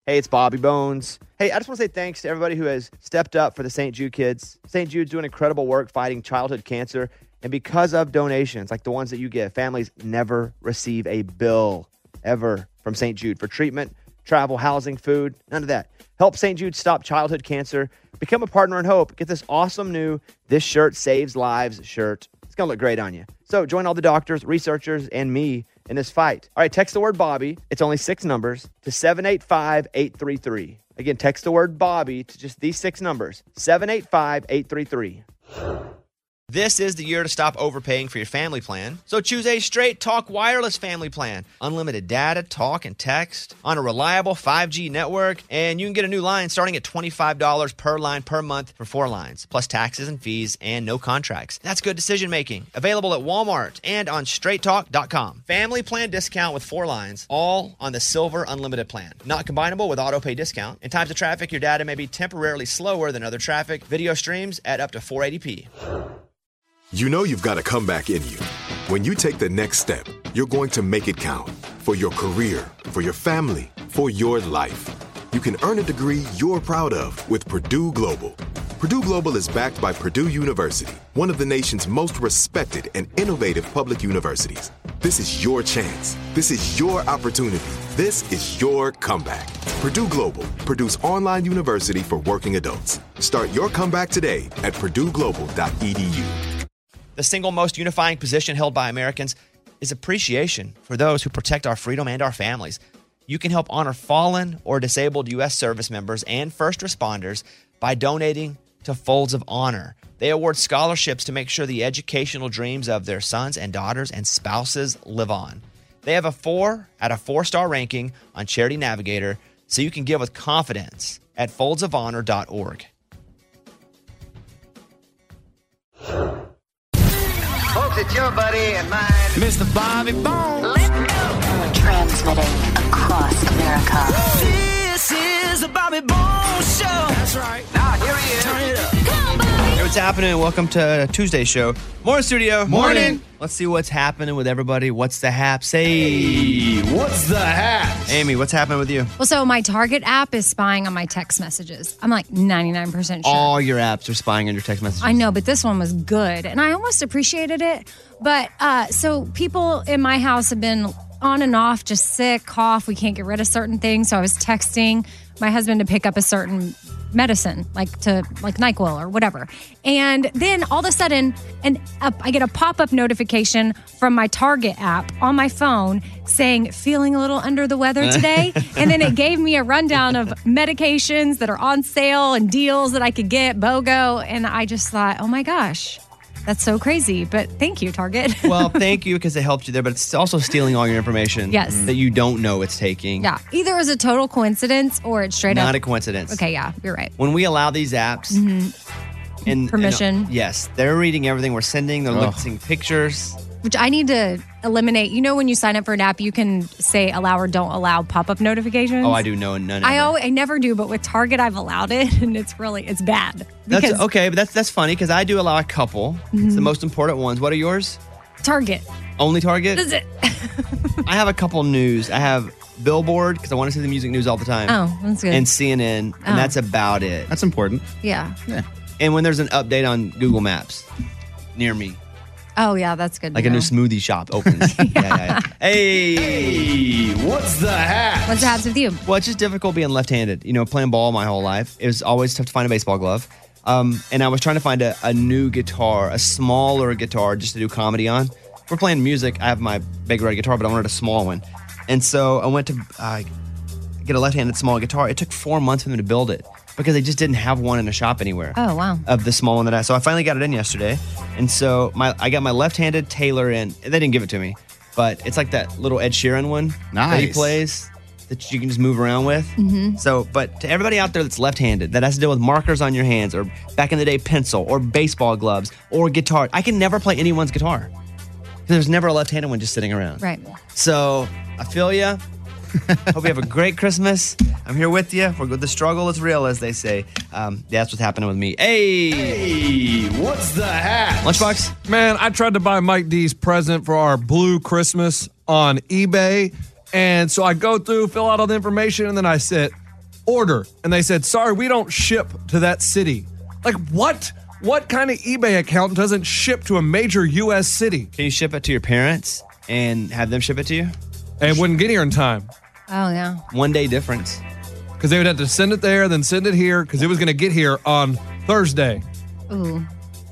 Hey, it's Bobby Bones. Hey, I just want to say thanks to everybody who has stepped up for the St. Jude kids. St. Jude's doing incredible work fighting childhood cancer. And because of donations like the ones that you give, families never receive a bill ever from St. Jude for treatment, travel, housing, food, none of that. Help St. Jude stop childhood cancer. Become a partner in hope. Get this awesome new This Shirt Saves Lives shirt. It's going to look great on you. So join all the doctors, researchers, and me in this fight. All right, text the word Bobby. It's only 6 numbers to 785-833. Again, text the word Bobby to just these 6 numbers, 785-833. This is the year to stop overpaying for your family plan. So choose a Straight Talk Wireless family plan. Unlimited data, talk, and text on a reliable 5G network. And you can get a new line starting at $25 per line per month for 4 lines, plus taxes and fees and no contracts. That's good decision making. Available at Walmart and on straighttalk.com. Family plan discount with 4 lines, all on the Silver Unlimited plan. Not combinable with auto pay discount. In times of traffic, your data may be temporarily slower than other traffic. Video streams at up to 480p. You know you've got a comeback in you. When you take the next step, you're going to make it count. For your career, for your family, for your life. You can earn a degree you're proud of with Purdue Global. Purdue Global is backed by Purdue University, one of the nation's most respected and innovative public universities. This is your chance. This is your opportunity. This is your comeback. Purdue Global, Purdue's online university for working adults. Start your comeback today at purdueglobal.edu. The single most unifying position held by Americans is appreciation for those who protect our freedom and our families. You can help honor fallen or disabled U.S. service members and first responders by donating to Folds of Honor. They award scholarships to make sure the educational dreams of their sons and daughters and spouses live on. They have a 4 out of 4-star ranking on Charity Navigator, so you can give with confidence at foldsofhonor.org. Folks, it's your buddy and mine, Mr. Bobby Bones. Let's go. Transmitting across America. This is the Bobby Bones Show. That's right. Now, here he is. Turn it up. Come on, Bobby. Hey, what's happening? Welcome to Tuesday's show. Morning, studio. Morning. Let's see what's happening with everybody. What's the haps? Hey, What's the hat? Amy, what's happening with you? Well, so my Target app is spying on my text messages. I'm like 99% sure. All your apps are spying on your text messages. I know, but this one was good, and I almost appreciated it. But so people in my house have been on and off, just sick, cough. We can't get rid of certain things. So I was texting my husband to pick up a certain medicine, like NyQuil or whatever. And then all of a sudden, I get a pop-up notification from my Target app on my phone saying, feeling a little under the weather today. And then it gave me a rundown of medications that are on sale and deals that I could get, BOGO. And I just thought, oh my gosh, that's so crazy. But thank you, Target. Well, thank you because it helped you there, but it's also stealing all your information Yes. that you don't know it's taking. Yeah, either it's a total coincidence or it's straight Not up. a coincidence. Okay, yeah, you're right. When we allow these apps and Permission. yes, they're reading everything we're sending. They're looking pictures. Which I need to eliminate. You know, when you sign up for an app, you can say allow or don't allow pop-up notifications. Oh, I do know none. I never do, but with Target, I've allowed it, and it's bad. That's Because okay, but that's funny because I do allow a couple. It's the most important ones. What are yours? Target. Only Target? That's it. I have a couple news. I have Billboard because I want to see the music news all the time. Oh, that's good. And CNN, and Oh. that's about it. That's important. Yeah. And when there's an update on Google Maps near me, Oh, yeah, that's good. like to a new know. smoothie shop opens. yeah. Hey. What's the hat? What's the haps with you? Well, it's just difficult being left-handed. You know, playing ball my whole life. It was always tough to find a baseball glove. And I was trying to find a new guitar, a smaller guitar just to do comedy on. If we're playing music, I have my big red guitar, but I wanted a small one. And so I went to get a left-handed small guitar. It took 4 months for them to build it because they just didn't have one in a shop anywhere. Oh, wow. Of the small one so I finally got it in yesterday. And so I got my left-handed Taylor in. They didn't give it to me, but it's like that little Ed Sheeran one that he Nice. plays that you can just move around with. So, but to everybody out there that's left-handed, that has to deal with markers on your hands or back in the day pencil or baseball gloves or guitar, I can never play anyone's guitar. There's never a left-handed one just sitting around. Right. So I feel you. Hope you have a great Christmas. I'm here with you. The struggle is real, as they say. That's what's happening with me. Hey, What's the hat? Lunchbox. Man, I tried to buy Mike D's present for our Blue Christmas on eBay. And so I go through, fill out all the information, and then I sit, order. And they said, sorry, we don't ship to that city. Like, what? What kind of eBay account doesn't ship to a major U.S. city? Can you ship it to your parents and have them ship it to you? And it wouldn't get here in time. Oh, yeah. 1 day difference. Because they would have to send it there, then send it here, because it was going to get here on Thursday. Ooh.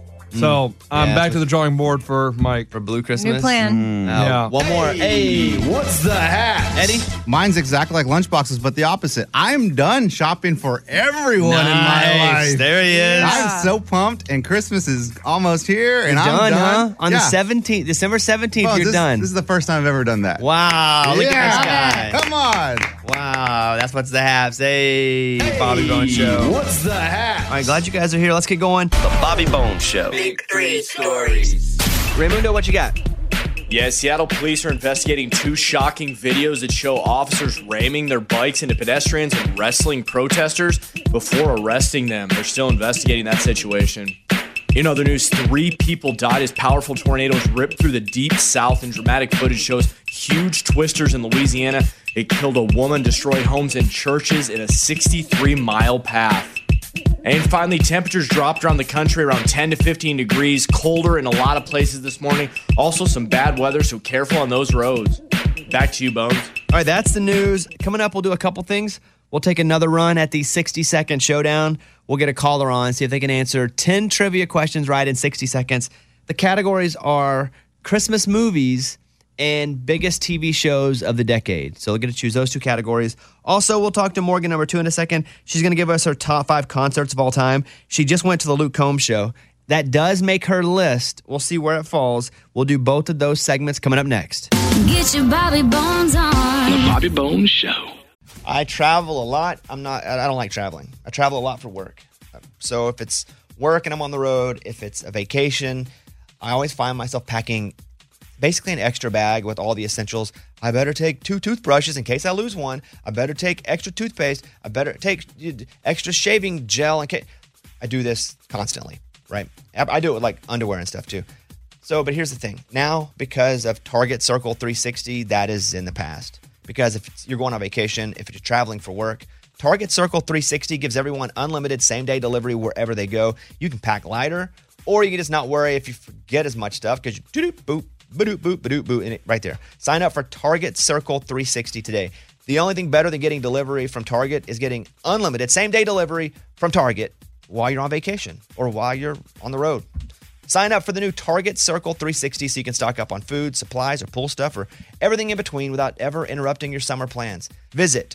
So I'm Yeah, back to the drawing board for Mike. For Blue Christmas? New plan. Yeah. One more. Hey, what's the hat? Eddie? Mine's exactly like Lunchbox's, but the opposite. I'm done shopping for everyone in my life. There he is. I'm so pumped, and Christmas is almost here, and You're I'm done. huh? On Yeah. the 17th, December 17th, Oh, you're this, done. This is the first time I've ever done that. Wow. Look at this guy. Come on. Wow. That's what's the haps. Hey, Bobby Bones Show. What's the hat? All right, glad you guys are here. Let's get going. The Bobby Bones Show. Big three stories. Raymundo, what you got? Yeah, Seattle police are investigating 2 shocking videos that show officers ramming their bikes into pedestrians and wrestling protesters before arresting them. They're still investigating that situation. In other news, 3 people died as powerful tornadoes ripped through the deep south, and dramatic footage shows huge twisters in Louisiana. It killed a woman, destroyed homes and churches in a 63-mile path. And finally, temperatures dropped around the country around 10 to 15 degrees, colder in a lot of places this morning. Also some bad weather, so careful on those roads. Back to you, Bones. All right, that's the news. Coming up, we'll do a couple things. We'll take another run at the 60-second showdown. We'll get a caller on, see if they can answer 10 trivia questions right in 60 seconds. The categories are Christmas movies and biggest TV shows of the decade. So we're going to choose those 2 categories. Also, we'll talk to Morgan, number 2, in a second. She's going to give us her top 5 concerts of all time. She just went to the Luke Combs show. That does make her list. We'll see where it falls. We'll do both of those segments coming up next. Get your Bobby Bones on. The Bobby Bones Show. I travel a lot. I don't like traveling. I travel a lot for work. So if it's work and I'm on the road, if it's a vacation, I always find myself packing basically an extra bag with all the essentials. I better take 2 toothbrushes in case I lose one. I better take extra toothpaste. I better take extra shaving gel in case. I do this constantly, right? I do it with like underwear and stuff too. So, but here's the thing. Now, because of Target Circle 360, that is in the past. Because if you're going on vacation, if you're traveling for work, Target Circle 360 gives everyone unlimited same-day delivery wherever they go. You can pack lighter, or you can just not worry if you forget as much stuff because you do-doop, boop, ba-doop, boop, ba-doop, boop, and right there. Sign up for Target Circle 360 today. The only thing better than getting delivery from Target is getting unlimited same-day delivery from Target while you're on vacation or while you're on the road. Sign up for the new Target Circle 360 so you can stock up on food, supplies, or pool stuff, or everything in between without ever interrupting your summer plans. Visit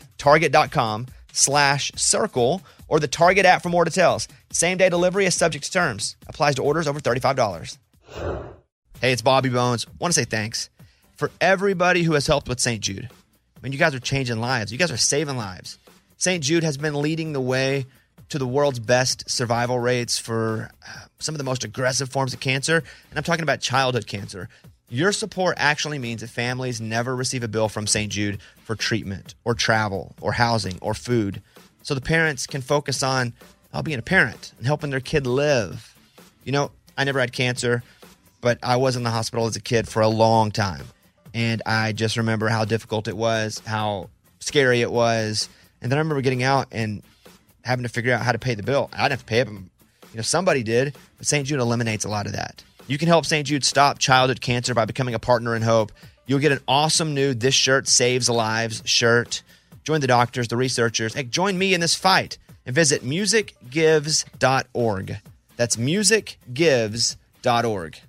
target.com/circle or the Target app for more details. Same-day delivery is subject to terms. Applies to orders over $35. Hey, it's Bobby Bones. Want to say thanks for everybody who has helped with St. Jude. I mean, you guys are changing lives. You guys are saving lives. St. Jude has been leading the way to the world's best survival rates for some of the most aggressive forms of cancer. And I'm talking about childhood cancer. Your support actually means that families never receive a bill from St. Jude for treatment or travel or housing or food. So the parents can focus on being a parent and helping their kid live. You know, I never had cancer, but I was in the hospital as a kid for a long time. And I just remember how difficult it was, how scary it was. And then I remember getting out and having to figure out how to pay the bill. I didn't have to pay it, but somebody did. But St. Jude eliminates a lot of that. You can help St. Jude stop childhood cancer by becoming a partner in hope. You'll get an awesome new This Shirt Saves Lives shirt. Join the doctors, the researchers. Hey, join me in this fight and visit musicgives.org. That's musicgives.org.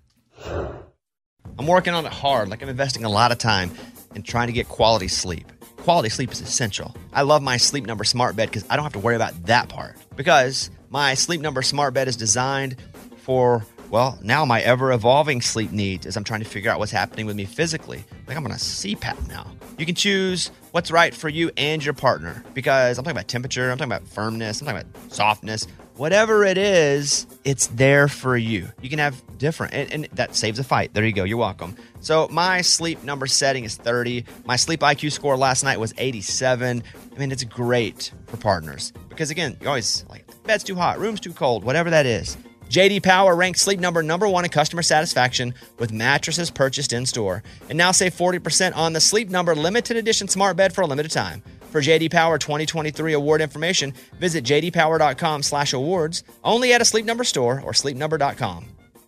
I'm working on it hard. Like I'm investing a lot of time in trying to get quality sleep. Quality sleep is essential. I love my Sleep Number smart bed because I don't have to worry about that part. Because my Sleep Number smart bed is designed for, well, now my ever-evolving sleep needs as I'm trying to figure out what's happening with me physically. Like I'm on a CPAP now. You can choose what's right for you and your partner because I'm talking about temperature, I'm talking about firmness, I'm talking about softness. Whatever it is, it's there for you. You can have different, and that saves a fight. There you go. You're welcome. So my Sleep Number setting is 30. My Sleep IQ score last night was 87. I mean, it's great for partners because, again, you always like, bed's too hot, room's too cold, whatever that is. J.D. Power ranked Sleep Number #1 in customer satisfaction with mattresses purchased in-store. And now save 40% on the Sleep Number limited edition smart bed for a limited time. For JD Power 2023 award information, visit jdpower.com/awards. Only at a Sleep Number store or sleepnumber.com.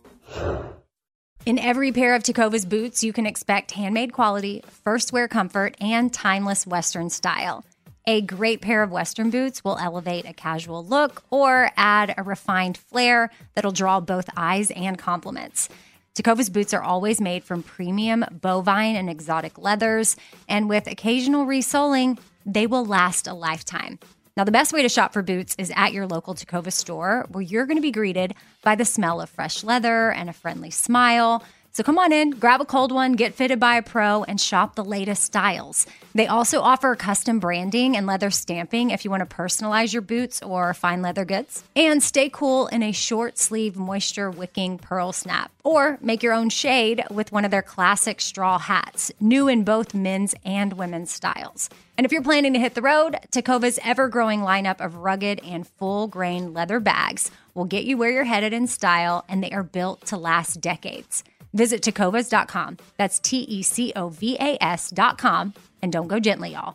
In every pair of Tecovas boots, you can expect handmade quality, first wear comfort, and timeless Western style. A great pair of Western boots will elevate a casual look or add a refined flair that'll draw both eyes and compliments. Tecovas boots are always made from premium bovine and exotic leathers, and with occasional resoling, they will last a lifetime. Now, the best way to shop for boots is at your local Tecovas store, where you're going to be greeted by the smell of fresh leather and a friendly smile. So come on in, grab a cold one, get fitted by a pro, and shop the latest styles. They also offer custom branding and leather stamping if you want to personalize your boots or fine leather goods. And stay cool in a short sleeve moisture wicking pearl snap. Or make your own shade with one of their classic straw hats, new in both men's and women's styles. And if you're planning to hit the road, Tecovas ever-growing lineup of rugged and full-grain leather bags will get you where you're headed in style, and they are built to last decades. Visit Tecovas.com. That's Tecovas.com. And don't go gently, y'all.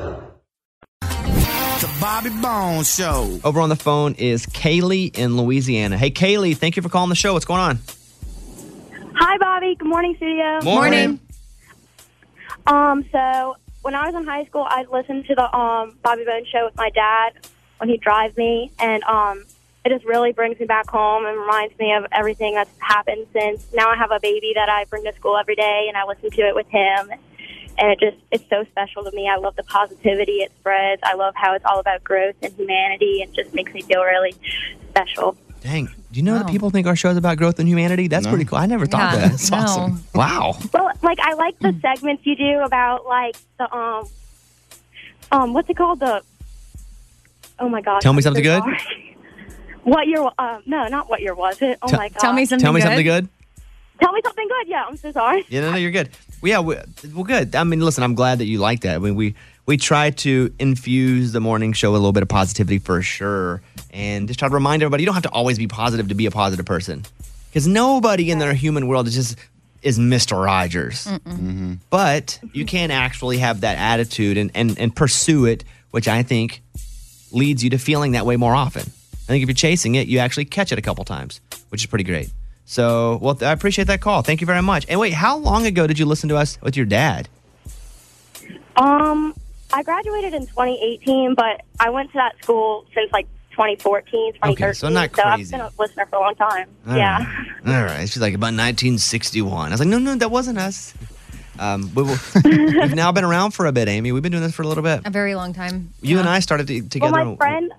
The Bobby Bones Show. Over on the phone is Kaylee in Louisiana. Hey, Kaylee, thank you for calling the show. What's going on? Hi, Bobby. Good morning, studio. Morning. So when I was in high school, I'd listen to the Bobby Bones Show with my dad when he'd drive me, and it just really brings me back home and reminds me of everything that's happened since. Now I have a baby that I bring to school every day, and I listen to it with him. And it's so special to me. I love the positivity it spreads. I love how it's all about growth and humanity, and just makes me feel really special. Dang. Do you know that people think our show's about growth and humanity? That's pretty cool. I never thought that. That's awesome. Wow. Well, like, I like the segments you do about, like, the, what's it called? Oh, my gosh. Tell me something good? What year? No, not what year was it? Oh my God! Tell me something good. Tell me something good. Yeah, I'm so sorry. Yeah, no, you're good. Well, yeah, well, good. I mean, listen, I'm glad that you like that. I mean, we try to infuse the morning show with a little bit of positivity for sure, and just try to remind everybody you don't have to always be positive to be a positive person, because nobody in their human world is Mr. Rogers. Mm-hmm. But you can actually have that attitude and pursue it, which I think leads you to feeling that way more often. I think if you're chasing it, you actually catch it a couple times, which is pretty great. So, well, I appreciate that call. Thank you very much. And wait, how long ago did you listen to us with your dad? I graduated in 2018, but I went to that school since like 2014, 2013. Okay, so not crazy. So I've been a listener for a long time. All yeah. Right. All right. She's like, about 1961. I was like, no, that wasn't us. We've now been around for a bit, Amy. We've been doing this for a little bit. A very long time. You and I started together. Well,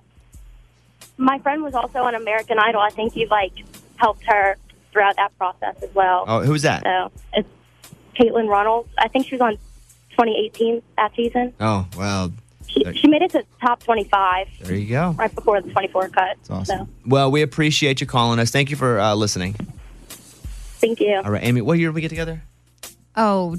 my friend was also on American Idol. I think you helped her throughout that process as well. Oh, who's that? So it's Caitlin Runnels. I think she was on 2018 that season. Oh, well. She made it to top 25. There you go. Right before the 24 cut. That's awesome. So. Well, we appreciate you calling us. Thank you for listening. Thank you. All right, Amy, what year did we get together? Oh,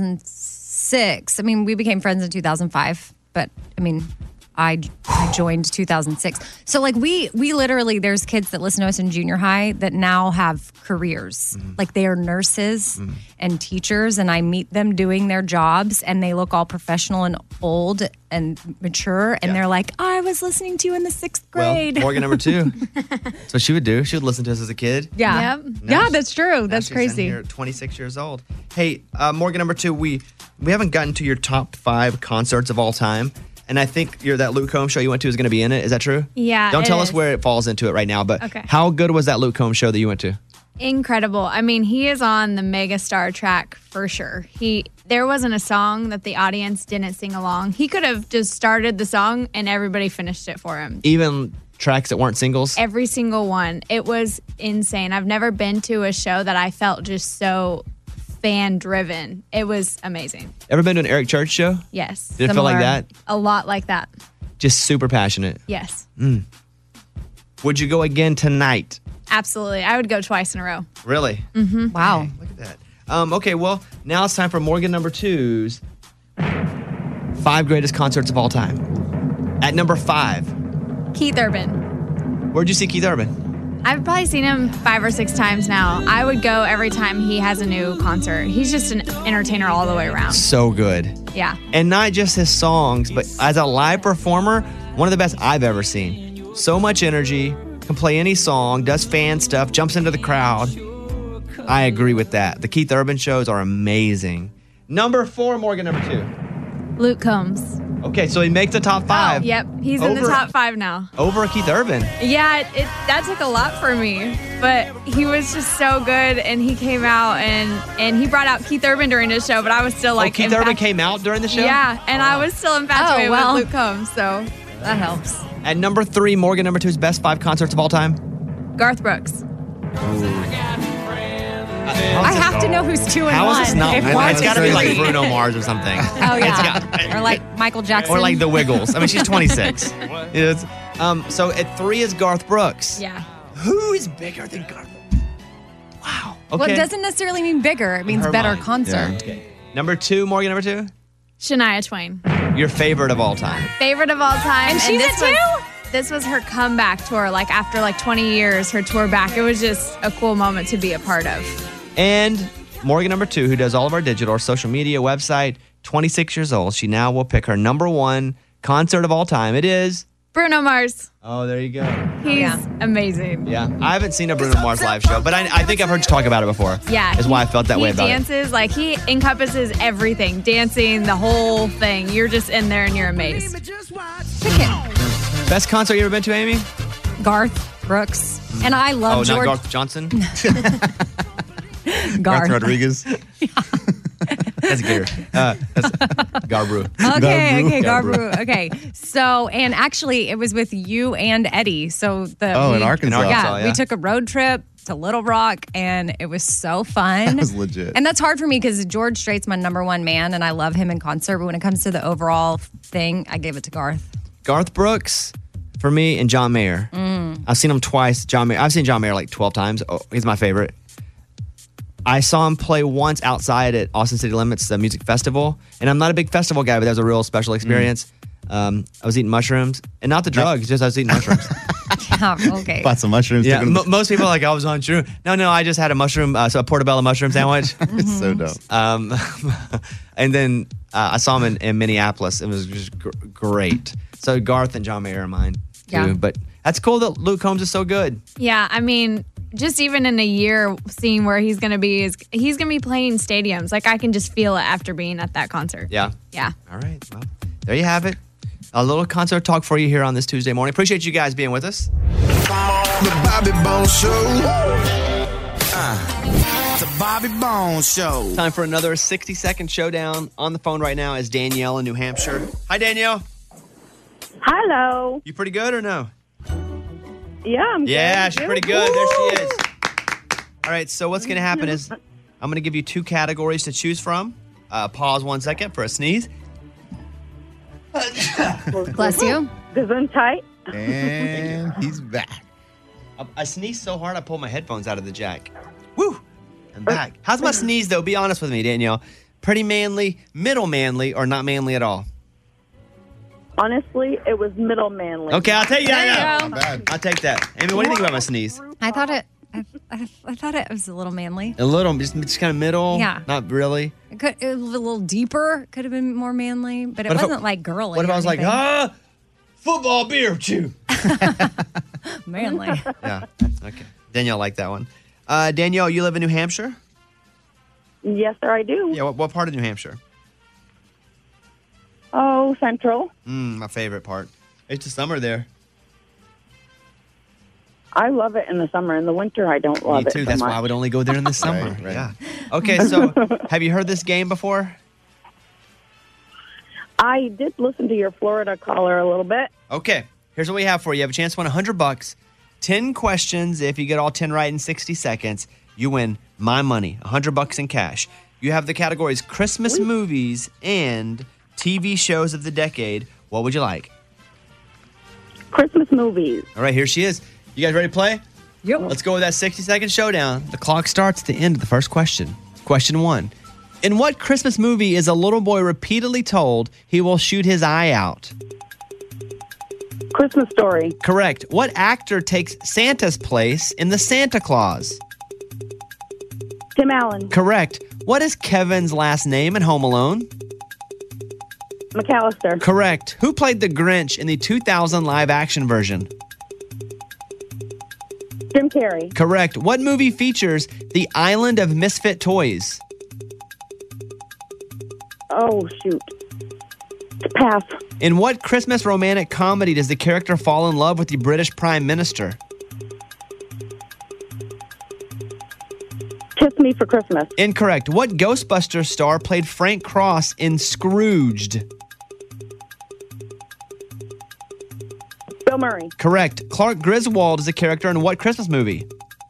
2006. I mean, we became friends in 2005, but I mean, I joined 2006. So we literally, there's kids that listen to us in junior high that now have careers. Mm-hmm. Like they are nurses and teachers, and I meet them doing their jobs, and they look all professional and old and mature, and they're like, I was listening to you in the 6th grade. Well, Morgan number 2. That's what she would do. She would listen to us as a kid. Yeah. Yep. Yeah, that's true. That's crazy. You're 26 years old. Hey, Morgan number 2, we haven't gotten to your top 5 concerts of all time. And I think that Luke Combs show you went to is going to be in it. Is that true? Yeah. Don't tell us where it falls into it right now, but how good was that Luke Combs show that you went to? Incredible. I mean, he is on the megastar track for sure. There wasn't a song that the audience didn't sing along. He could have just started the song and everybody finished it for him. Even tracks that weren't singles? Every single one. It was insane. I've never been to a show that I felt just so fan-driven. It was amazing. Ever been to an Eric Church show? Yes. Did it feel like that? A lot like that. Just super passionate? Yes. Would you go again tonight? Absolutely. I would go twice in a row. Really? Mm-hmm. Wow. Look at that. Okay, well, now it's time for Morgan number 2's 5 greatest concerts of all time. At number 5. Keith Urban. Where'd you see Keith Urban? I've probably seen him 5 or 6 times now. I would go every time he has a new concert. He's just an entertainer all the way around. So good. Yeah. And not just his songs, but as a live performer, one of the best I've ever seen. So much energy, can play any song, does fan stuff, jumps into the crowd. I agree with that. The Keith Urban shows are amazing. Number 4, Morgan, number 2. Luke Combs. Okay, so he makes the top 5. Yep, he's in the top 5 now. Over Keith Urban. Yeah, that took a lot for me, but he was just so good, and he came out and he brought out Keith Urban during his show, but I was still like, Keith Urban came out during the show? Yeah, and I was still infatuated with Luke Combs, so that helps. At number 3, Morgan, number 2's best 5 concerts of all time. Garth Brooks. I have to know who's 2 and 1. How is this not? It's got to be like Bruno Mars or something. Oh, yeah. Or like Michael Jackson. Or like The Wiggles. I mean, she's 26. So at 3 is Garth Brooks. Yeah. Who is bigger than Garth? Wow. Okay. Well, it doesn't necessarily mean bigger. It means better concert. Yeah. Okay. Number 2, Morgan, number 2? Shania Twain. Your favorite of all time. Favorite of all time. And she's this a 2? This was her comeback tour. Like after like 20 years, her tour back. It was just a cool moment to be a part of. And Morgan, number 2, who does all of our digital, social media, website, 26 years old. She now will pick her number 1 concert of all time. It is Bruno Mars. Oh, there you go. He's amazing. Yeah. I haven't seen a Bruno Mars live show, but I think I've heard you talk about it before. Yeah. That's why I felt that way about He dances, like he encompasses everything. Dancing, the whole thing. You're just in there and you're amazed. Best concert you ever been to, Amy? Garth Brooks. And I love George. Not Garth Johnson? Garth Rodriguez. That's Gary. That's Garbrew. Okay, Garbrew. Okay. So, and actually, it was with you and Eddie. So in Arkansas. Yeah, we took a road trip to Little Rock, and it was so fun. That was legit. And that's hard for me because George Strait's my number 1 man, and I love him in concert. But when it comes to the overall thing, I gave it to Garth. Garth Brooks for me and John Mayer. I've seen him twice. I've seen John Mayer like 12 times. Oh, he's my favorite. I saw him play once outside at Austin City Limits, the music festival. And I'm not a big festival guy, but that was a real special experience. I was eating mushrooms. And not the drugs, just I was eating mushrooms. Okay. Bought some mushrooms. Yeah, most people are like, I was on true. No, I just had a mushroom, a portobello mushroom sandwich. It's so dope. And then I saw him in Minneapolis. It was just great. So Garth and John Mayer are mine, too. Yeah. But that's cool that Luke Combs is so good. Yeah, I mean, just even in a year, seeing where he's going to be, he's going to be playing stadiums. Like, I can just feel it after being at that concert. Yeah. Yeah. All right. Well, there you have it. A little concert talk for you here on this Tuesday morning. Appreciate you guys being with us. The Bobby Bones Show. The Bobby Bones Show. Time for another 60-second showdown. On the phone right now is Danielle in New Hampshire. Hi, Danielle. Hello. You pretty good or no? Yeah, I'm good. Yeah, she's pretty good. There she is. All right, so what's going to happen is I'm going to give you 2 categories to choose from. Pause 1 second for a sneeze. Bless you. Gesundheit. And he's back. I sneezed so hard I pulled my headphones out of the jack. Woo! I'm back. How's my sneeze, though? Be honest with me, Danielle. Pretty manly, middle manly, or not manly at all? Honestly, it was middle manly. Okay, I'll take that. There you go. I'll take that. Amy, what do you think about my sneeze? I thought it was a little manly. A little, just kind of middle. Yeah. Not really. It was a little deeper. Could have been more manly, but it What if wasn't like girly. What if or I was like, anything. football beer chew? Manly. Yeah. Okay. Danielle liked that one. Danielle, you live in New Hampshire? Yes, sir, I do. Yeah. What part of New Hampshire? Oh, Central. My favorite part. It's the summer there. I love it in the summer. In the winter, I don't love Me too. it so That's much. why I would only go there in the summer. Right. Yeah. Okay, so have you heard this game before? I did listen to your Florida caller a little bit. Okay. Here's what we have for you. You have a chance to win $100. 10 questions. If you get all 10 right in 60 seconds, you win my money, $100 in cash. You have the categories Christmas movies and TV shows of the decade. What would you like? Christmas movies. All right, here she is. You guys ready to play? Yep. Let's go with that 60-second showdown. The clock starts at the end of the first question. Question 1. In what Christmas movie is a little boy repeatedly told he will shoot his eye out? Christmas Story. Correct. What actor takes Santa's place in The Santa Claus? Tim Allen. Correct. What is Kevin's last name in Home Alone? McAllister. Correct. Who played the Grinch in the 2000 live-action version? Jim Carrey. Correct. What movie features the Island of Misfit Toys? Oh, shoot. Pass. In what Christmas romantic comedy does the character fall in love with the British Prime Minister? Kiss Me for Christmas. Incorrect. What Ghostbusters star played Frank Cross in Scrooged? Bill Murray. Correct. Clark Griswold is a character in what Christmas movie?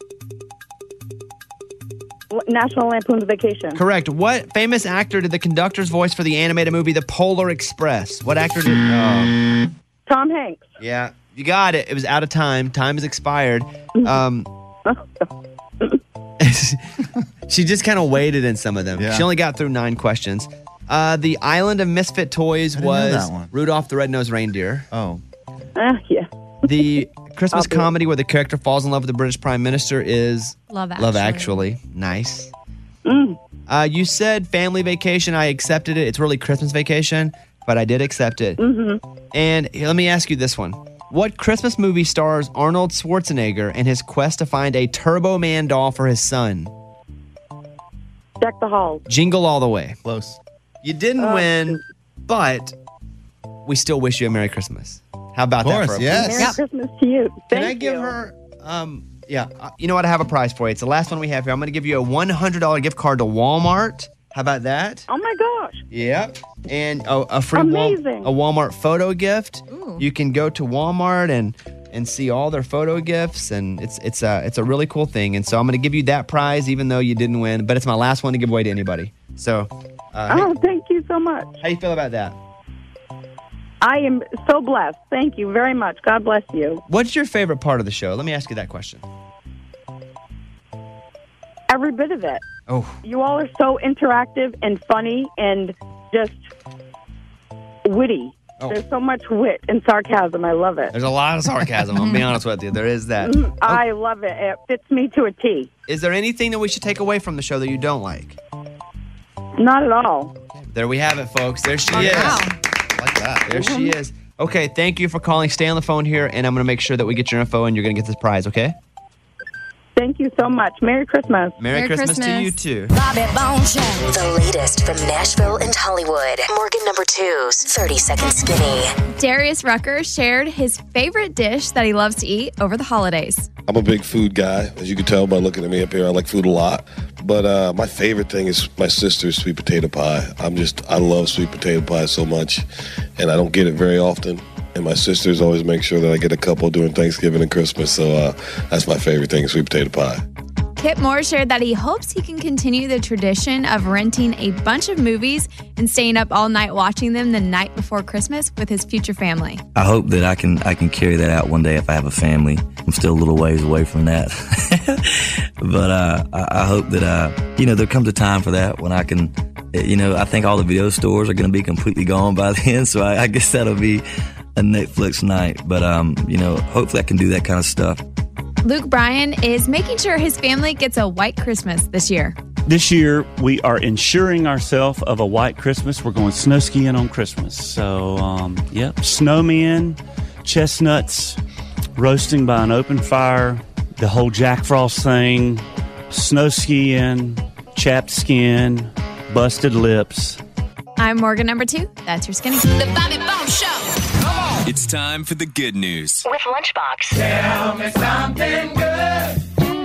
National Lampoon's Vacation. Correct. What famous actor did the conductor's voice for the animated movie The Polar Express? What actor did... Tom Hanks. Yeah, you got it. It was out of time. Time has expired. She just kind of waited in some of them. Yeah. She only got through 9 questions. The Island of Misfit Toys was that one. Rudolph the Red-Nosed Reindeer. Oh. Yeah. The Christmas comedy where the character falls in love with the British Prime Minister is Love Actually. Nice. You said Family Vacation. I accepted it. It's really Christmas Vacation, but I did accept it. Mm-hmm. And here, let me ask you this one. What Christmas movie stars Arnold Schwarzenegger in his quest to find a Turbo Man doll for his son? Deck the Halls. Jingle All the Way. Close. You didn't win, but we still wish you a Merry Christmas. How about that for a yes. Merry Christmas to you. Can I give her, you know what? I have a prize for you. It's the last one we have here. I'm going to give you a $100 gift card to Walmart. How about that? Oh, my gosh. Yep. And a free Amazing. a Walmart photo gift. Ooh. You can go to Walmart and see all their photo gifts, and it's a really cool thing. And so I'm going to give you that prize, even though you didn't win. But it's my last one to give away to anybody. So, thank you so much. How you feel about that? I am so blessed. Thank you very much. God bless you. What's your favorite part of the show? Let me ask you that question. Every bit of it. Oh. You all are so interactive and funny and just witty. Oh. There's so much wit and sarcasm. I love it. There's a lot of sarcasm. I'll be honest with you. There is that. I love it. It fits me to a T. Is there anything that we should take away from the show that you don't like? Not at all. There we have it, folks. There she is. Wow. Like that. There she is. Okay, thank you for calling. Stay on the phone here, and I'm going to make sure that we get your info, and you're going to get this prize, okay? Thank you so much. Merry Christmas. Merry Christmas to you, too. Bobby Bone Show. The latest from Nashville and Hollywood. Morgan number 2's 30-Second Skinny. Darius Rucker shared his favorite dish that he loves to eat over the holidays. I'm a big food guy. As you can tell by looking at me up here, I like food a lot. But my favorite thing is my sister's sweet potato pie. I love sweet potato pie so much, and I don't get it very often. And my sisters always make sure that I get a couple during Thanksgiving and Christmas. So that's my favorite thing, sweet potato pie. Kip Moore shared that he hopes he can continue the tradition of renting a bunch of movies and staying up all night watching them the night before Christmas with his future family. I hope that I can carry that out one day if I have a family. I'm still a little ways away from that. But I hope that, there comes a time for that when I can, I think all the video stores are going to be completely gone by then. So I guess that'll be a Netflix night. But, hopefully I can do that kind of stuff. Luke Bryan is making sure his family gets a white Christmas this year. This year, we are ensuring ourselves of a white Christmas. We're going snow skiing on Christmas. So, snowmen, chestnuts, roasting by an open fire, the whole Jack Frost thing, snow skiing, chapped skin, busted lips. I'm Morgan number 2. That's your skinny. The Bobby Bone Show. It's time for the good news. With Lunchbox. Tell me something good.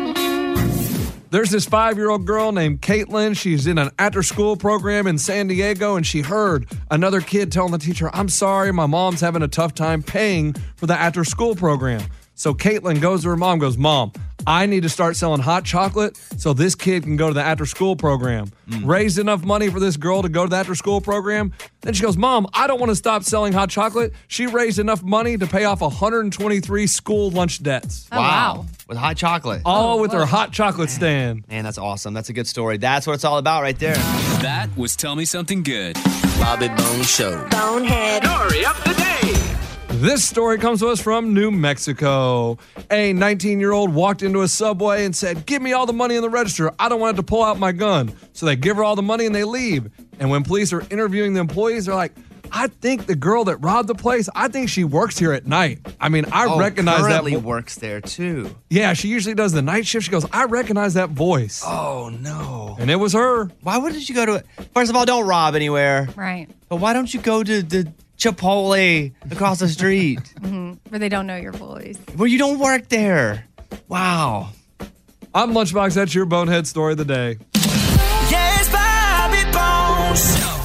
There's this 5-year-old girl named Caitlin. She's in an after-school program in San Diego, and she heard another kid telling the teacher, "I'm sorry, my mom's having a tough time paying for the after-school program." So Caitlin goes to her mom, goes, "Mom, I need to start selling hot chocolate so this kid can go to the after-school program." Raised enough money for this girl to go to the after-school program. Then she goes, "Mom, I don't want to stop selling hot chocolate." She raised enough money to pay off 123 school lunch debts. Oh, wow. With hot chocolate. All with her hot chocolate stand. Man, that's awesome. That's a good story. That's what it's all about right there. That was Tell Me Something Good. Bobby Bone Show. Bonehead. Story of the day. This story comes to us from New Mexico. A 19-year-old walked into a Subway and said, "Give me all the money in the register. I don't want to pull out my gun." So they give her all the money and they leave. And when police are interviewing the employees, they're like, "I think the girl that robbed the place, I think she works here at night. I mean, I recognize that." Currently works there too. Yeah, she usually does the night shift. She goes, "I recognize that voice." Oh, no. And it was her. Why wouldn't you go to it? First of all, don't rob anywhere. Right. But why don't you go to the Chipotle across the street? Where they don't know your voice. Well, you don't work there. Wow. I'm Lunchbox. That's your bonehead story of the day. Yes, Bobby Bones Show.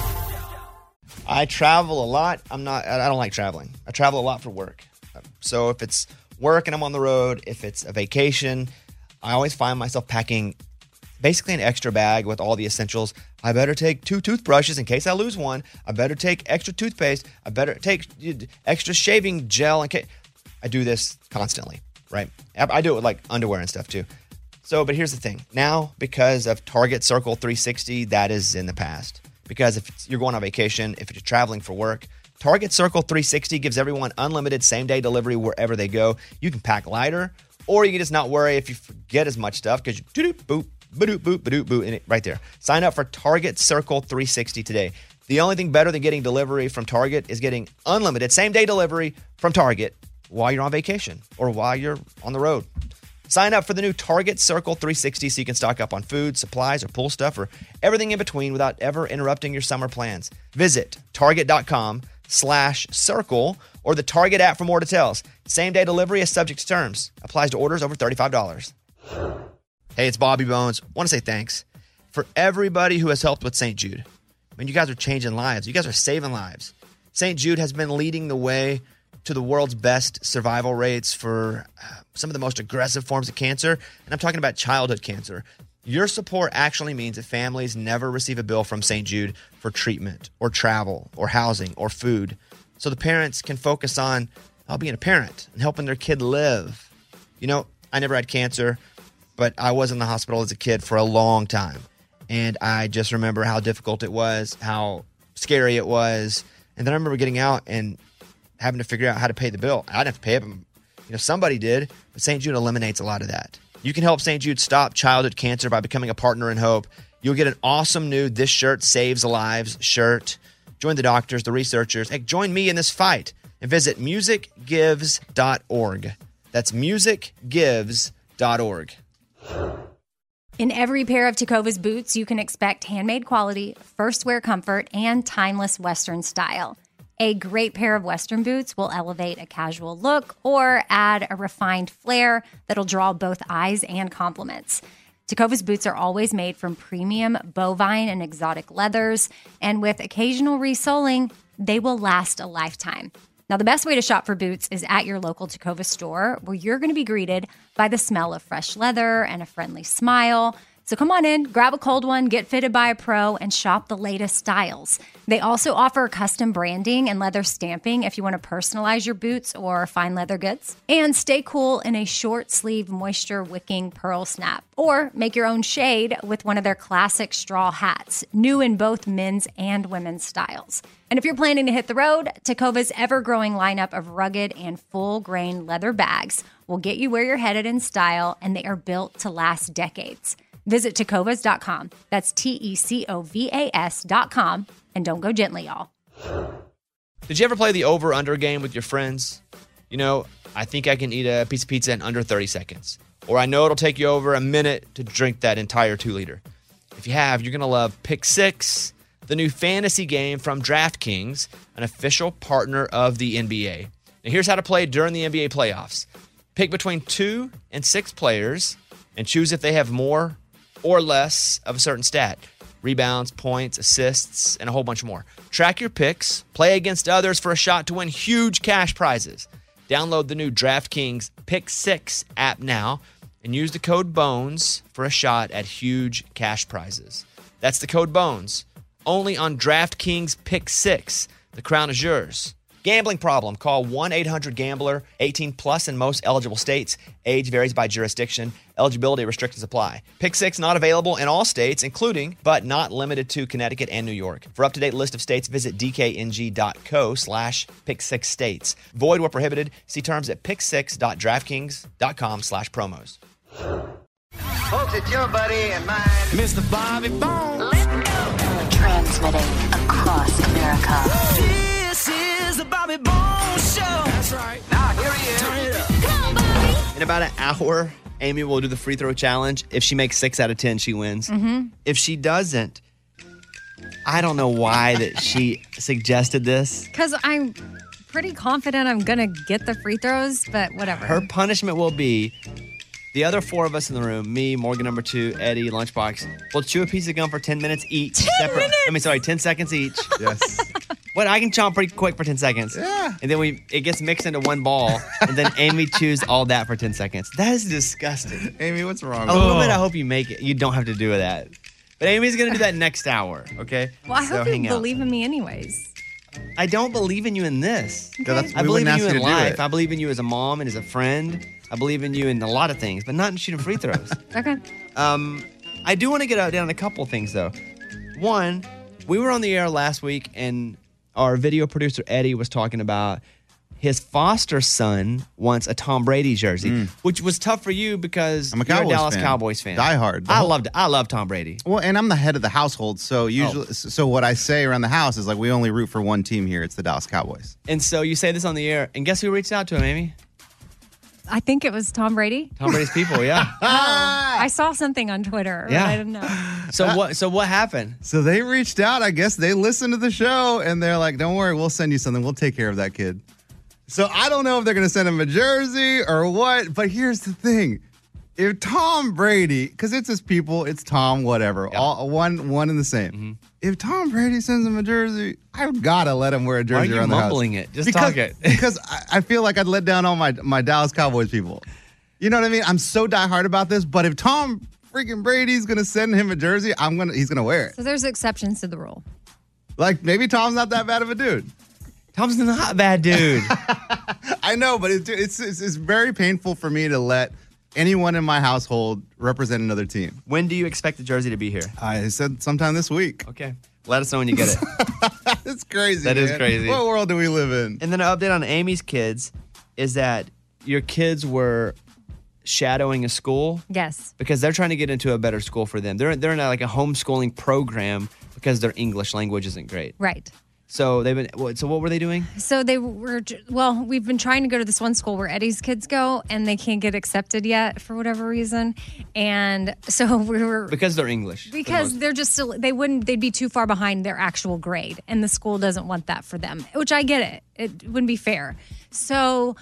I travel a lot. I don't like traveling. I travel a lot for work. So if it's work and I'm on the road, if it's a vacation, I always find myself packing basically an extra bag with all the essentials. I better take 2 toothbrushes in case I lose one. I better take extra toothpaste. I better take extra shaving gel in case. I do this constantly, right? I do it with like underwear and stuff too. So, but here's the thing. Now, because of Target Circle 360, that is in the past. Because if you're going on vacation, if you're traveling for work, Target Circle 360 gives everyone unlimited same-day delivery wherever they go. You can pack lighter, or you can just not worry if you forget as much stuff because you boop, ba-doop, boop, ba-doop, boop, in it right there. Sign up for Target Circle 360 today. The only thing better than getting delivery from Target is getting unlimited same-day delivery from Target while you're on vacation or while you're on the road. Sign up for the new Target Circle 360 so you can stock up on food, supplies, or pool stuff, or everything in between without ever interrupting your summer plans. Visit Target.com/circle or the Target app for more details. Same-day delivery is subject to terms. Applies to orders over $35. Hey, it's Bobby Bones. Want to say thanks for everybody who has helped with St. Jude. I mean, you guys are changing lives. You guys are saving lives. St. Jude has been leading the way to the world's best survival rates for some of the most aggressive forms of cancer. And I'm talking about childhood cancer. Your support actually means that families never receive a bill from St. Jude for treatment or travel or housing or food. So the parents can focus on being a parent and helping their kid live. You know, I never had cancer, but I was in the hospital as a kid for a long time. And I just remember how difficult it was, how scary it was. And then I remember getting out and having to figure out how to pay the bill. I didn't have to pay it, but somebody did. But St. Jude eliminates a lot of that. You can help St. Jude stop childhood cancer by becoming a partner in hope. You'll get an awesome new This Shirt Saves Lives shirt. Join the doctors, the researchers. Hey, join me in this fight and visit musicgives.org. That's musicgives.org. In every pair of Tecovas boots, you can expect handmade quality, first wear comfort, and timeless Western style. A great pair of Western boots will elevate a casual look or add a refined flair that'll draw both eyes and compliments. Tecovas boots are always made from premium bovine and exotic leathers, and with occasional resoling, they will last a lifetime. Now, the best way to shop for boots is at your local Tecovas store, where you're going to be greeted by the smell of fresh leather and a friendly smile. So come on in, grab a cold one, get fitted by a pro, and shop the latest styles. They also offer custom branding and leather stamping if you want to personalize your boots or fine leather goods. And stay cool in a short sleeve moisture wicking pearl snap. Or make your own shade with one of their classic straw hats, new in both men's and women's styles. And if you're planning to hit the road, Tecovas' ever-growing lineup of rugged and full-grain leather bags will get you where you're headed in style, and they are built to last decades. Visit Tecovas.com. That's Tecovas.com. And don't go gently, y'all. Did you ever play the over-under game with your friends? You know, I think I can eat a piece of pizza in under 30 seconds. Or I know it'll take you over a minute to drink that entire 2-liter. If you have, you're going to love Pick Six, the new fantasy game from DraftKings, an official partner of the NBA. Now, here's how to play during the NBA playoffs. Pick between 2 and 6 players and choose if they have more or less of a certain stat. Rebounds, points, assists, and a whole bunch more. Track your picks, play against others for a shot to win huge cash prizes. Download the new DraftKings Pick 6 app now and use the code BONES for a shot at huge cash prizes. That's the code BONES. Only on DraftKings Pick 6. The crown is yours. Gambling problem? Call 1-800-GAMBLER. 18 plus in most eligible states. Age varies by jurisdiction. Eligibility restrictions apply. Pick Six not available in all states, including but not limited to Connecticut and New York. For up-to-date list of states, visit dkng.co/pick6states. Void where prohibited. See terms at pick6.draftkings.com/promos. Folks, it's your buddy and mine, Mr. Bobby Bones. Transmitting across America. This is the Bobby Bones Show. That's right. Now, here he is. Turn it up. Come on, Bobby. In about an hour, Amy will do the free throw challenge. If she makes 6 out of 10, she wins. If she doesn't, I don't know why that she suggested this. Because I'm pretty confident I'm going to get the free throws, but whatever. Her punishment will be the other 4 of us in the room, me, Morgan number 2, Eddie, Lunchbox, will chew a piece of gum for 10 minutes each. 10 minutes? 10 seconds each. Yes. But I can chomp pretty quick for 10 seconds. Yeah. And then it gets mixed into one ball, and then Amy chews all that for 10 seconds. That is disgusting. Amy, what's wrong? A little bit, I hope you make it. You don't have to do that. But Amy's going to do that next hour, okay? Well, I So hope you hang out. believe in me anyways. I don't believe in you in this. Okay. I we believe wouldn't in ask you you in to do life. it. I believe in you as a mom and as a friend. I believe in you in a lot of things, but not in shooting free throws. Okay. I do want to get down a couple things, though. One, we were on the air last week, and our video producer, Eddie, was talking about his foster son wants a Tom Brady jersey, which was tough for you because I'm a you're Cowboys Dallas fan. Cowboys fan. Die hard. I love Tom Brady. Well, and I'm the head of the household, so usually, so what I say around the house is like, we only root for one team here. It's the Dallas Cowboys. And so you say this on the air, and guess who reached out to him, Amy? I think it was Tom Brady. Tom Brady's people, yeah. I saw something on Twitter. Yeah. But I didn't know. So what happened? So they reached out. I guess they listened to the show, and they're like, "Don't worry, we'll send you something. We'll take care of that kid." So I don't know if they're going to send him a jersey or what, but here's the thing. If Tom Brady, because it's his people, it's Tom, whatever, all one and the same. If Tom Brady sends him a jersey, I've got to let him wear a jersey Why are you around the house. mumbling it? Just because, talk it. Because I feel like I'd let down all my Dallas Cowboys people. You know what I mean? I'm so diehard about this, but if Tom freaking Brady's going to send him a jersey, he's going to wear it. So there's exceptions to the rule. Like, maybe Tom's not that bad of a dude. Tom's not a bad dude. I know, but it's very painful for me to let anyone in my household represent another team. When do you expect the jersey to be here? I said sometime this week. Okay. Let us know when you get it. It's crazy. That is man. crazy. What world do we live in? And then an update on Amy's kids is that your kids were shadowing a school. Yes. Because they're trying to get into a better school for them. They're in like a homeschooling program because their English language isn't great. Right. So what were they doing? So we've been trying to go to this one school where Eddie's kids go, and they can't get accepted yet for whatever reason. And so we were Because they're English. because they're just still they'd be too far behind their actual grade, and the school doesn't want that for them, which I get it. It wouldn't be fair. So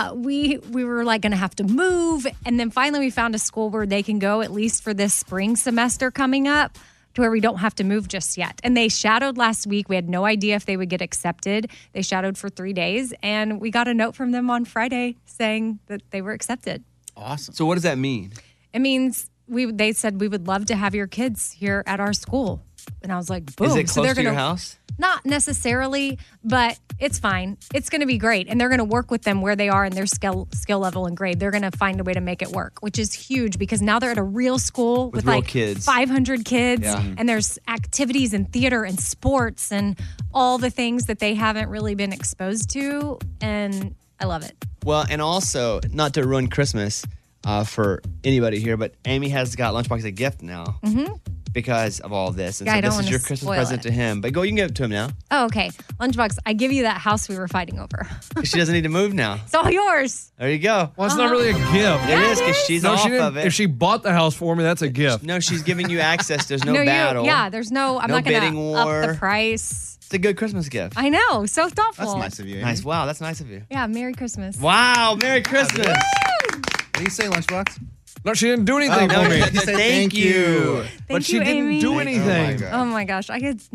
we were like going to have to move, and then finally we found a school where they can go at least for this spring semester coming up, to where we don't have to move just yet. And they shadowed last week. We had no idea if they would get accepted. They shadowed for 3 days, and we got a note from them on Friday saying that they were accepted. Awesome. So what does that mean? It means they said we would love to have your kids here at our school. And I was like, boom. Is it So close they're to your gonna- house? Not necessarily, but it's fine. It's going to be great. And they're going to work with them where they are in their skill level and grade. They're going to find a way to make it work, which is huge because now they're at a real school with real like kids. 500 kids. Yeah. And there's activities and theater and sports and all the things that they haven't really been exposed to. And I love it. Well, and also, not to ruin Christmas for anybody here, but Amy has got Lunchbox a gift now because of all this. And Yeah, I so don't this is wanna your Christmas spoil present it. to him. But you can give it to him now. Oh, okay. Lunchbox, I give you that house we were fighting over. She doesn't need to move now. It's all yours. There you go. Well, it's not really a gift. It is because she's No, off she didn't. of it. If she bought the house for me, that's a gift. No, she's giving you access. There's no you- battle. yeah, there's no, I'm No not going bidding to up war. the price. It's a good Christmas gift. I know. So thoughtful. That's nice of you, Amy. Nice. Wow, that's nice of you. Yeah, Merry Christmas. Wow, Merry Christmas. What do you say, Lunchbox? No, she didn't do anything Oh, for me. he said thank you. But Thank she you, didn't Amy. do anything. Oh my gosh, I could.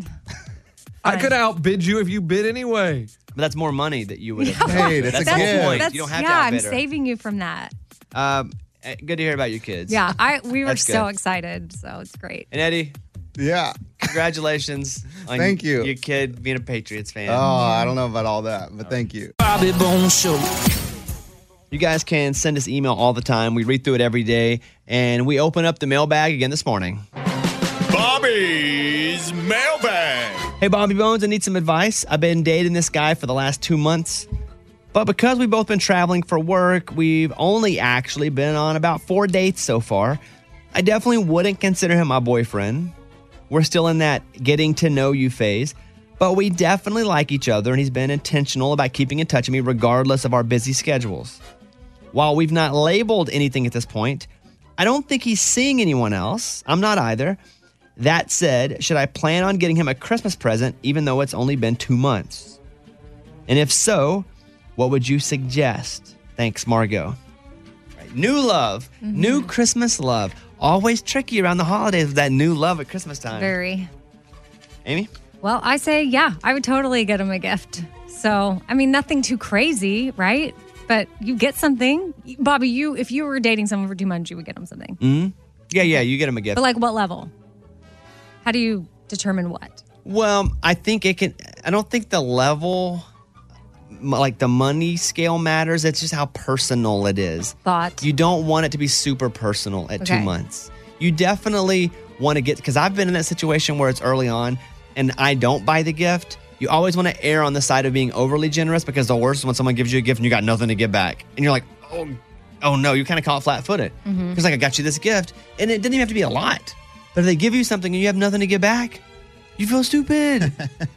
I could outbid you if you bid anyway. But that's more money that you would have. Hey, that's a the whole gift. point. You don't have to I'm outbid her. saving you from that. Good to hear about your kids. Yeah, we were That's so good. excited, so it's great. And Eddie, Yeah. Congratulations on Thank you. your kid being a Patriots fan. Oh, I don't know about all that, but thank you. Bobby Bones Show. You guys can send us email all the time. We read through it every day, and we open up the mailbag again this morning. Bobby's mailbag. Hey, Bobby Bones, I need some advice. I've been dating this guy for the last 2 months, but because we've both been traveling for work, we've only actually been on about 4 dates so far. I definitely wouldn't consider him my boyfriend. We're still in that getting to know you phase, but we definitely like each other, and he's been intentional about keeping in touch with me regardless of our busy schedules. While we've not labeled anything at this point, I don't think he's seeing anyone else. I'm not either. That said, should I plan on getting him a Christmas present even though it's only been 2 months? And if so, what would you suggest? Thanks, Margot. Right. New love, new Christmas love. Always tricky around the holidays with that new love at Christmas time. Very. Amy? Well, I say, yeah, I would totally get him a gift. So, I mean, nothing too crazy, right? But you get something. Bobby, if you were dating someone for 2 months, you would get them something. Mm-hmm. Yeah, you get him a gift. But like what level? How do you determine what? Well, I don't think the level, like the money scale matters. It's just how personal it is. Thought. You don't want it to be super personal at 2 Okay. months. You definitely want to get, because I've been in that situation where it's early on and I don't buy the gift. You always want to err on the side of being overly generous, because the worst is when someone gives you a gift and you got nothing to give back. And you're like, oh no, you kind of caught flat-footed. Because like, I got you this gift and it didn't even have to be a lot. But if they give you something and you have nothing to give back, you feel stupid.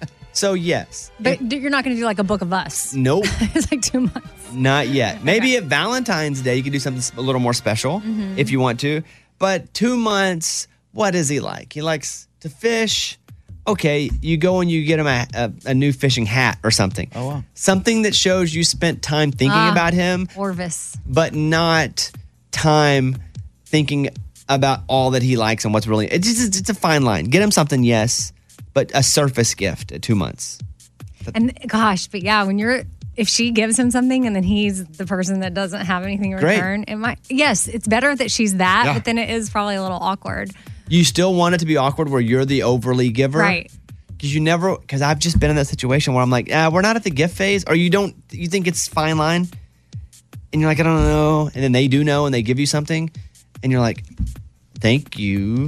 So yes. But you're not going to do like a Book of Us. Nope. It's like 2 months. Not yet. Maybe at Valentine's Day, you could do something a little more special if you want to. But 2 months, what is he like? He likes to fish. Okay, you go and you get him a new fishing hat or something. Oh, wow. Something that shows you spent time thinking about him. Orvis. But not time thinking about all that he likes and what's really... It's a fine line. Get him something, yes, but a surface gift at 2 months. And gosh, but yeah, if she gives him something and then he's the person that doesn't have anything in Great. return, yes, it's better that she's that, Yeah. but then it is probably a little awkward. You still want it to be awkward where you're the overly giver. Right. Because I've just been in that situation where I'm like, we're not at the gift phase, or you think it's fine line, and you're like, I don't know, and then they do know and they give you something, and you're like, thank you.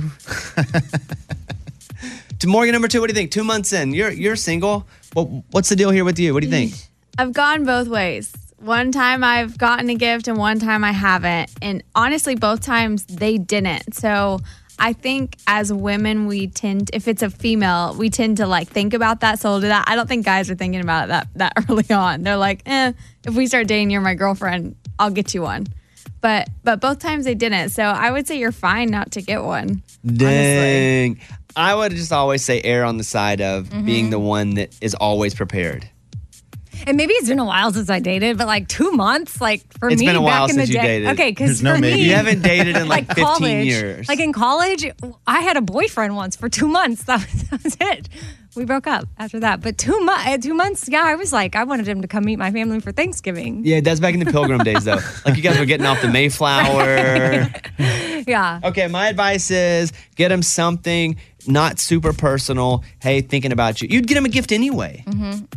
To Morgan number 2, what do you think? 2 months in, you're single. What's the deal here with you? What do you think? I've gone both ways. One time I've gotten a gift and one time I haven't. And honestly, both times they didn't. So I think as women, if it's a female, we tend to like think about that. So we'll do that. I don't think guys are thinking about that early on. They're like, if we start dating, you're my girlfriend, I'll get you one. But both times they didn't. So I would say you're fine not to get one. Dang. Honestly. I would just always say err on the side of being the one that is always prepared. And maybe it's been a while since I dated, but like 2 months, like for me, It's been a while back in the since you day. dated. Okay, because There's no for maybe. me, You haven't dated in like 15 college, years. Like in college, I had a boyfriend once for 2 months. That was it. We broke up after that. But 2 months, yeah, I was like, I wanted him to come meet my family for Thanksgiving. Yeah, that's back in the Pilgrim days, though. Like you guys were getting off the Mayflower. Yeah. Okay, my advice is get him something not super personal. Hey, thinking about you. You'd get him a gift anyway.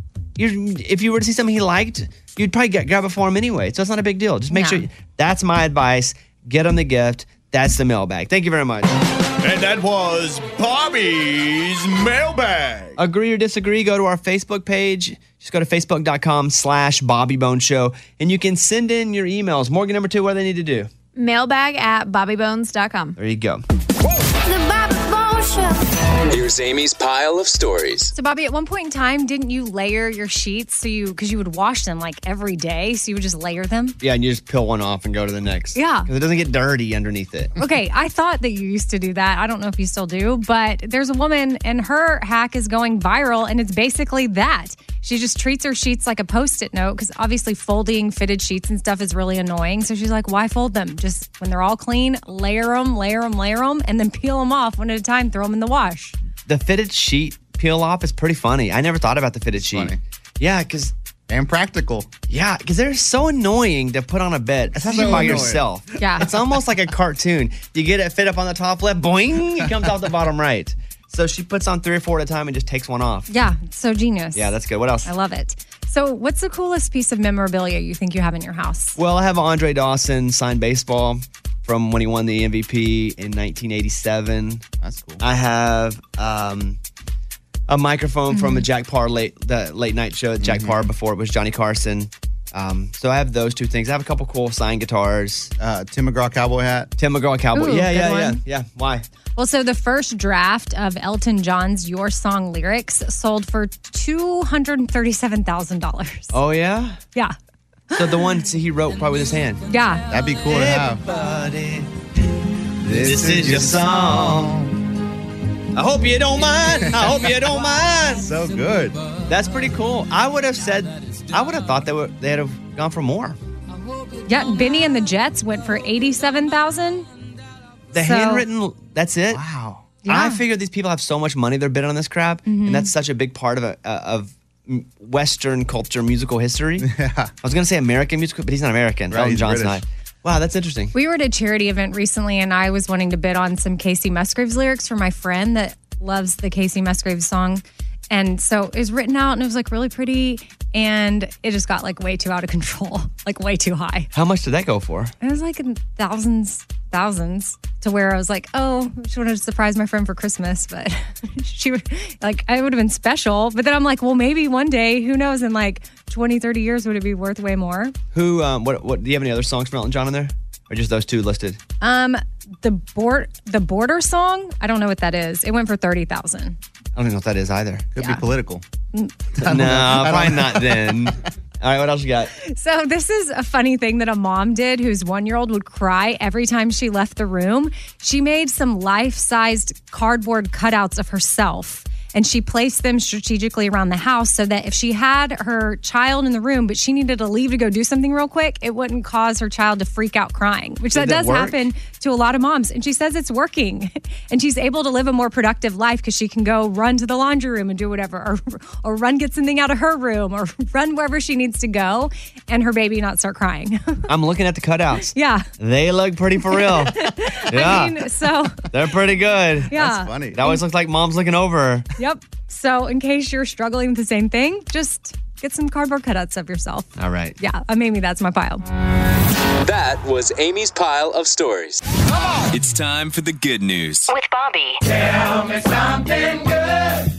If you were to see something he liked, you'd probably grab it for him anyway. So it's not a big deal. Just make sure. That's my advice. Get him the gift. That's the mailbag. Thank you very much. And that was Bobby's mailbag. Agree or disagree, go to our Facebook page. Just go to facebook.com/Bobby Bones Show. And you can send in your emails. Morgan number 2, what do they need to do? Mailbag@bobbybones.com. There you go. The Bobby Bones Show. Here's Amy's pile of stories. So, Bobby, at one point in time, didn't you layer your sheets because you would wash them like every day? So you would just layer them? Yeah, and you just peel one off and go to the next. Yeah. Because it doesn't get dirty underneath it. Okay, I thought that you used to do that. I don't know if you still do, but there's a woman and her hack is going viral, and it's basically that. She just treats her sheets like a Post-it note because obviously folding fitted sheets and stuff is really annoying. So she's like, why fold them? Just when they're all clean, layer them, and then peel them off one at a time, throw them in the wash. The fitted sheet peel off is pretty funny. I never thought about the fitted sheet. Funny. Yeah, because... And practical. Yeah, because they're so annoying to put on a bed, especially So by annoying. Yeah. It's almost like a cartoon. You get it fit up on the top left, boing, it comes out the bottom right. So she puts on 3 or 4 at a time and just takes one off. Yeah, it's so genius. Yeah, that's good. What else? I love it. So, what's the coolest piece of memorabilia you think you have in your house? Well, I have Andre Dawson signed baseball from when he won the MVP in 1987. That's cool. I have a microphone from a Jack Parr late night show at Jack Parr before it was Johnny Carson. So I have those 2 things. I have a couple cool signed guitars. Tim McGraw cowboy hat. Tim McGraw cowboy. Ooh, good Yeah. one. Yeah. Why? Well, so the first draft of Elton John's Your Song lyrics sold for $237,000. Oh, yeah? Yeah. So the ones he wrote probably with his hand. Yeah. That'd be cool to have. Everybody, this is your song. I hope you don't mind. I hope you don't mind. So good. That's pretty cool. I would have thought they'd have gone for more. Yeah, Benny and the Jets went for $87,000. The So- handwritten, that's it? Wow. Yeah. I figure these people have so much money they're bidding on this crap, and that's such a big part of Western culture, musical history. Yeah. I was going to say American musical, but he's not American. Right, Elton he's John's British. not. Wow, that's interesting. We were at a charity event recently, and I was wanting to bid on some Casey Musgraves lyrics for my friend that loves the Casey Musgraves song. And so it was written out, and it was like really pretty, and it just got like way too out of control, like way too high. How much did that go for? It was like in thousands, to where I was like, oh, I just wanted to surprise my friend for Christmas, but she would like, I would have been special. But then I'm like, well, maybe one day, who knows, in like 20, 30 years, would it be worth way more? Who, what, do you have any other songs from Elton John in there? Or just those 2 listed? The border song, I don't know what that is. It went for $30,000. I don't even know what that is either. Could be political. No, probably not then. All right, what else you got? So this is a funny thing that a mom did whose 1-year-old would cry every time she left the room. She made some life-sized cardboard cutouts of herself, and she placed them strategically around the house so that if she had her child in the room, but she needed to leave to go do something real quick, it wouldn't cause her child to freak out crying, which Did that that does work? happen to a lot of moms. And she says it's working. And she's able to live a more productive life because she can go run to the laundry room and do whatever, or run get something out of her room, or run wherever she needs to go, and her baby not start crying. I'm looking at the cutouts. Yeah. They look pretty for real. Yeah. I mean, so, They're pretty good. yeah. That's funny. That always looks like mom's looking over her. Yep. So, in case you're struggling with the same thing, just get some cardboard cutouts of yourself. All right. Yeah, maybe that's my pile. That was Amy's pile of stories. It's time for the good news. With Bobby. Tell me something good.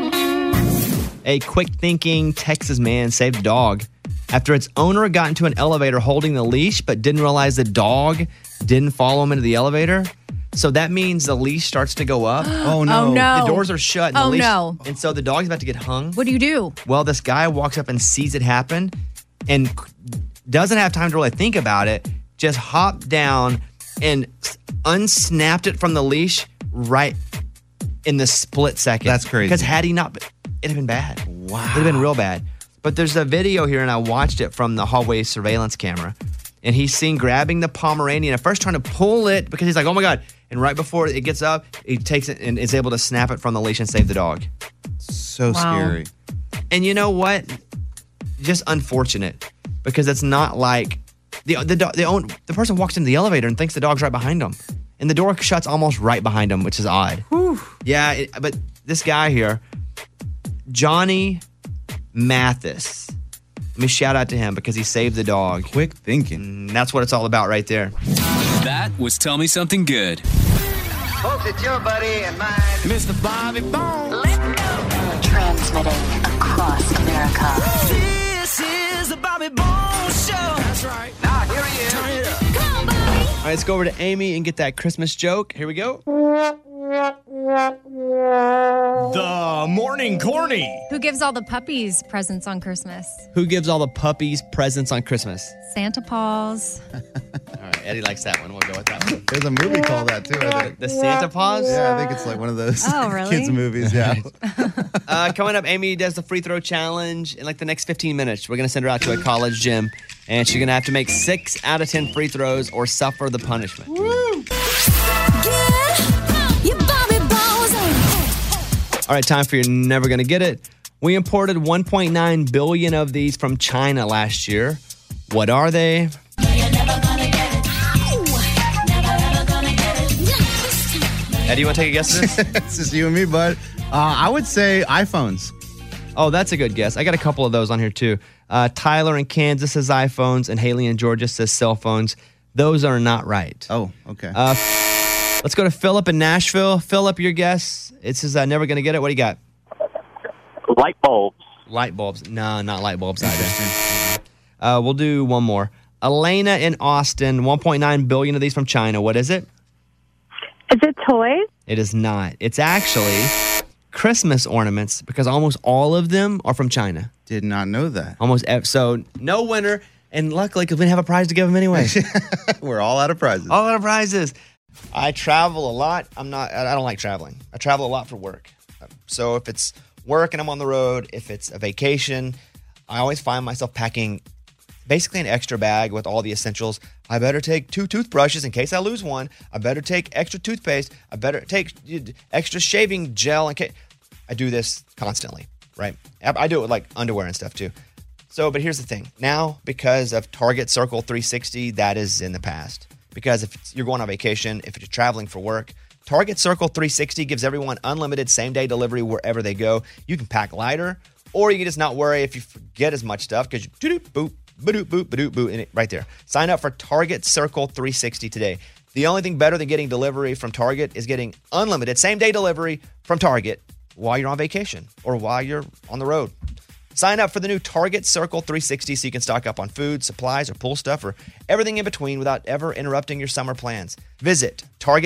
A quick-thinking Texas man saved a dog after its owner got into an elevator holding the leash but didn't realize the dog didn't follow him into the elevator. So that means the leash starts to go up. Oh, no. Oh, no. The doors are shut. And Oh, the leash, no. And so the dog's about to get hung. What do you do? Well, this guy walks up and sees it happen and doesn't have time to really think about it, just hopped down and unsnapped it from the leash right in the split second. That's crazy. Because had he not, it'd have been bad. Wow. It'd have been real bad. But there's a video here, and I watched it from the hallway surveillance camera. And he's seen grabbing the Pomeranian, at first trying to pull it because he's like, oh my God. And right before it gets up, he takes it and is able to snap it from the leash and save the dog. So Wow. scary. And you know what? Just unfortunate because it's not like the person walks into the elevator and thinks the dog's right behind them. And the door shuts almost right behind them, which is odd. Whew. Yeah, but this guy here, Johnny Mathis, let me shout out to him because he saved the dog. Quick thinking. And that's what it's all about right there. That was Tell Me Something Good. Folks, it's your buddy and mine, Mr. Bobby Bones. Transmitting across America. This is the Bobby Bones Show. That's right. Now, here he is. Turn it up. Come on, Bobby. All right, let's go over to Amy and get that Christmas joke. Here we go. The Morning Corny. Who gives all the puppies presents on Christmas? Who gives all the puppies presents on Christmas? Santa Paws. All right, Eddie likes that one. We'll go with that one. There's a movie called that too, I think. The Santa Paws? Yeah, I think it's like one of those Oh, really? kids' movies. Yeah. Coming up, Amy does the free throw challenge in like the next 15 minutes. We're going to send her out to a college gym, and she's going to have to make 6 out of 10 free throws or suffer the punishment. All right, time for You're Never Gonna Get It. We imported 1.9 billion of these from China last year. What are they? Eddie, you want to take a guess at this? It's just you and me, bud. I would say iPhones. Oh, that's a good guess. I got a couple of those on here, too. Tyler in Kansas says iPhones, and Haley in Georgia says cell phones. Those are not right. Oh, okay. Let's go to Philip in Nashville. Philip, your guess. It says never going to get it. What do you got? Light bulbs. Light bulbs. No, not light bulbs either. We'll do one more. Elena in Austin, 1.9 billion of these from China. What is it? Is it toys? It is not. It's actually Christmas ornaments because almost all of them are from China. Did not know that. So no winner, and luckily because we didn't have a prize to give them anyway. We're all out of prizes. All out of prizes. I travel a lot. I don't like traveling. I travel a lot for work. So if it's work and I'm on the road, if it's a vacation, I always find myself packing basically an extra bag with all the essentials. I better take 2 toothbrushes in case I lose one. I better take extra toothpaste. I better take extra shaving gel in case. I do this constantly, right? I do it with like underwear and stuff too. But here's the thing. Now, because of Target Circle 360, that is in the past. Because if you're going on vacation, if you're traveling for work, Target Circle 360 gives everyone unlimited same-day delivery wherever they go. You can pack lighter, or you can just not worry if you forget as much stuff because you boop, ba-doop, boop, ba-doop, boop, and right there. Sign up for Target Circle 360 today. The only thing better than getting delivery from Target is getting unlimited same-day delivery from Target while you're on vacation or while you're on the road. Sign up for the new Target Circle 360 so you can stock up on food, supplies, or pool stuff, or everything in between without ever interrupting your summer plans. Visit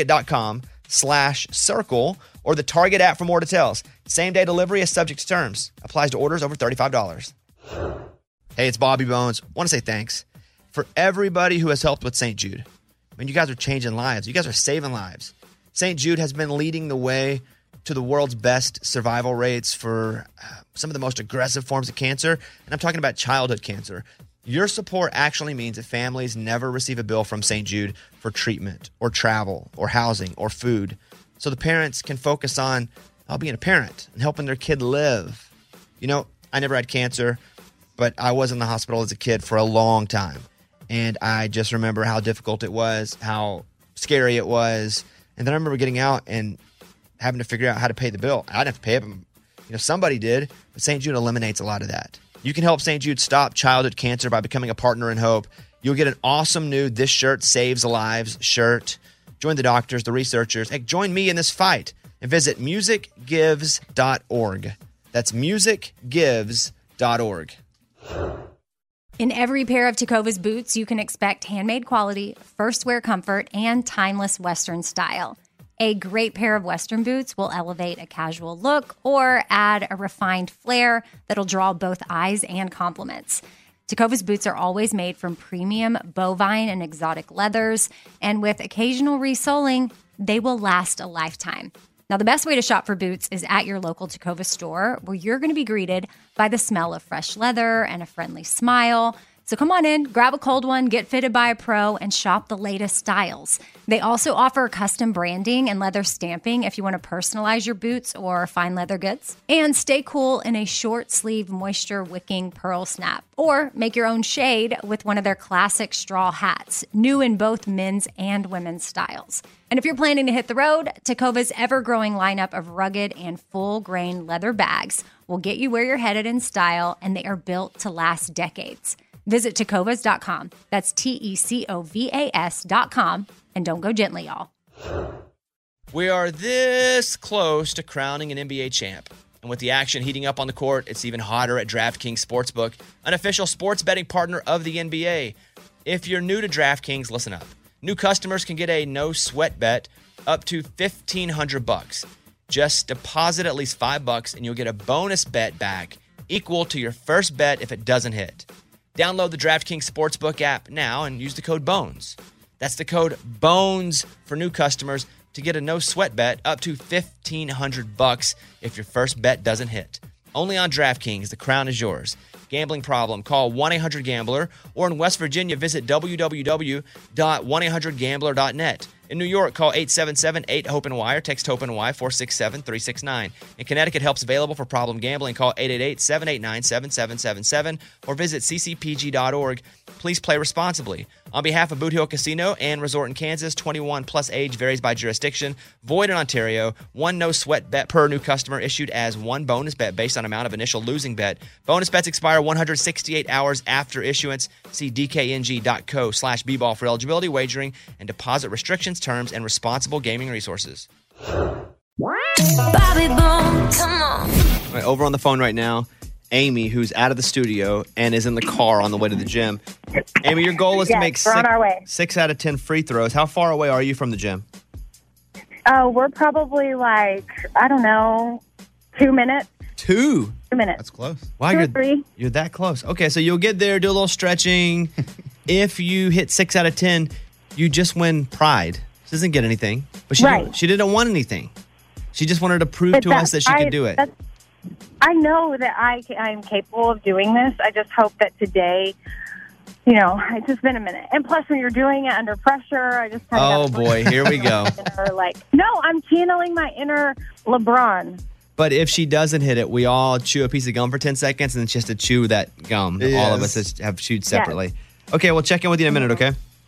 target.com/circle or the Target app for more details. Same-day delivery is subject to terms. Applies to orders over $35. Hey, it's Bobby Bones. Want to say thanks for everybody who has helped with St. Jude. I mean, you guys are changing lives. You guys are saving lives. St. Jude has been leading the way to the world's best survival rates for some of the most aggressive forms of cancer. And I'm talking about childhood cancer. Your support actually means that families never receive a bill from St. Jude for treatment or travel or housing or food. So the parents can focus on being a parent and helping their kid live. You know, I never had cancer, but I was in the hospital as a kid for a long time. And I just remember how difficult it was, how scary it was. And then I remember getting out and having to figure out how to pay the bill. I didn't have to pay it, but somebody did. But St. Jude eliminates a lot of that. You can help St. Jude stop childhood cancer by becoming a partner in hope. You'll get an awesome new This Shirt Saves Lives shirt. Join the doctors, the researchers. Hey, join me in this fight and visit musicgives.org. That's musicgives.org. In every pair of Tecovas boots, you can expect handmade quality, first wear comfort, and timeless Western style. A great pair of Western boots will elevate a casual look or add a refined flair that'll draw both eyes and compliments. Tecovas boots are always made from premium bovine and exotic leathers, and with occasional resoling, they will last a lifetime. Now, the best way to shop for boots is at your local Tecovas store, where you're going to be greeted by the smell of fresh leather and a friendly smile. So come on in, grab a cold one, get fitted by a pro, and shop the latest styles. They also offer custom branding and leather stamping if you want to personalize your boots or fine leather goods. And stay cool in a short sleeve moisture wicking pearl snap. Or make your own shade with one of their classic straw hats, new in both men's and women's styles. And if you're planning to hit the road, Tecovas' ever-growing lineup of rugged and full-grain leather bags will get you where you're headed in style, and they are built to last decades. Visit Tecovas.com. That's Tecovas.com. And don't go gently, y'all. We are this close to crowning an NBA champ. And with the action heating up on the court, it's even hotter at DraftKings Sportsbook, an official sports betting partner of the NBA. If you're new to DraftKings, listen up. New customers can get a no-sweat bet up to $1,500. Just deposit at least $5 and you'll get a bonus bet back equal to your first bet if it doesn't hit. Download the DraftKings Sportsbook app now and use the code BONES. That's the code BONES for new customers to get a no-sweat bet up to $1,500 if your first bet doesn't hit. Only on DraftKings, the crown is yours. Gambling problem? Call 1-800-GAMBLER or in West Virginia, visit www.1800gambler.net. In New York, call 877-8-HOPE-NY or text HOPE-NY 467-369. In Connecticut, help's available for problem gambling. Call 888-789-7777 or visit ccpg.org. Please play responsibly. On behalf of Boot Hill Casino and Resort in Kansas, 21 plus age varies by jurisdiction. Void in Ontario. One no-sweat bet per new customer issued as one bonus bet based on amount of initial losing bet. Bonus bets expire 168 hours after issuance. See dkng.co/bball for eligibility, wagering, and deposit restrictions, terms, and responsible gaming resources. Bobby Bones, come on. All right, over on the phone right now, Amy, who's out of the studio and is in the car on the way to the gym. Amy, your goal is to make we're on our way. 6 out of 10 free throws. How far away are you from the gym? We're probably like, I don't know, 2 minutes. 2 minutes. That's close. Wow, 2 or 3. You're that close. Okay, so you'll get there, do a little stretching. If you hit 6 out of 10, you just win pride. She doesn't get anything, but she didn't want anything. She just wanted to prove to us that she could do it. I know that I'm capable of doing this. I just hope that today, it's just been a minute. And plus, when you're doing it under pressure, I just kind of boy, here we go. No, I'm channeling my inner LeBron. But if she doesn't hit it, we all chew a piece of gum for 10 seconds, and it's just to chew that gum. Yes. All of us have chewed separately. Yes. Okay, we'll check in with you in a minute, okay?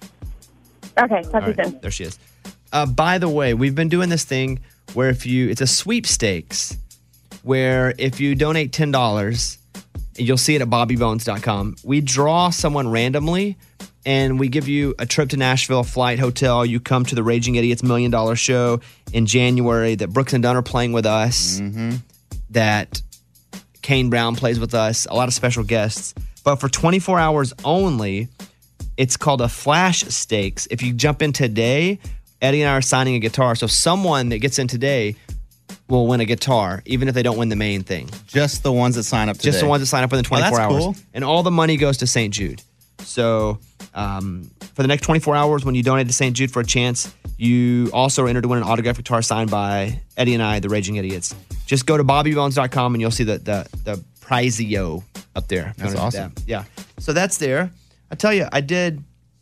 Okay, talk to you soon. There she is. By the way, we've been doing this thing where it's a sweepstakes, where if you donate $10, you'll see it at bobbybones.com. We draw someone randomly, and we give you a trip to Nashville, flight, hotel. You come to the Raging Idiots $1 Million show in January that Brooks and Dunn are playing with us, that Kane Brown plays with us, a lot of special guests. But for 24 hours only, it's called a flash stakes. If you jump in today, Eddie and I are signing a guitar. So someone that gets in today will win a guitar, even if they don't win the main thing. Just the ones that sign up today. Just the ones that sign up within 24 hours. Cool. And all the money goes to St. Jude. So for the next 24 hours, when you donate to St. Jude for a chance, you also are entered to win an autographed guitar signed by Eddie and I, the Raging Idiots. Just go to bobbybones.com and you'll see the prizeo up there. That's awesome. Yeah. So that's there. I tell you, I did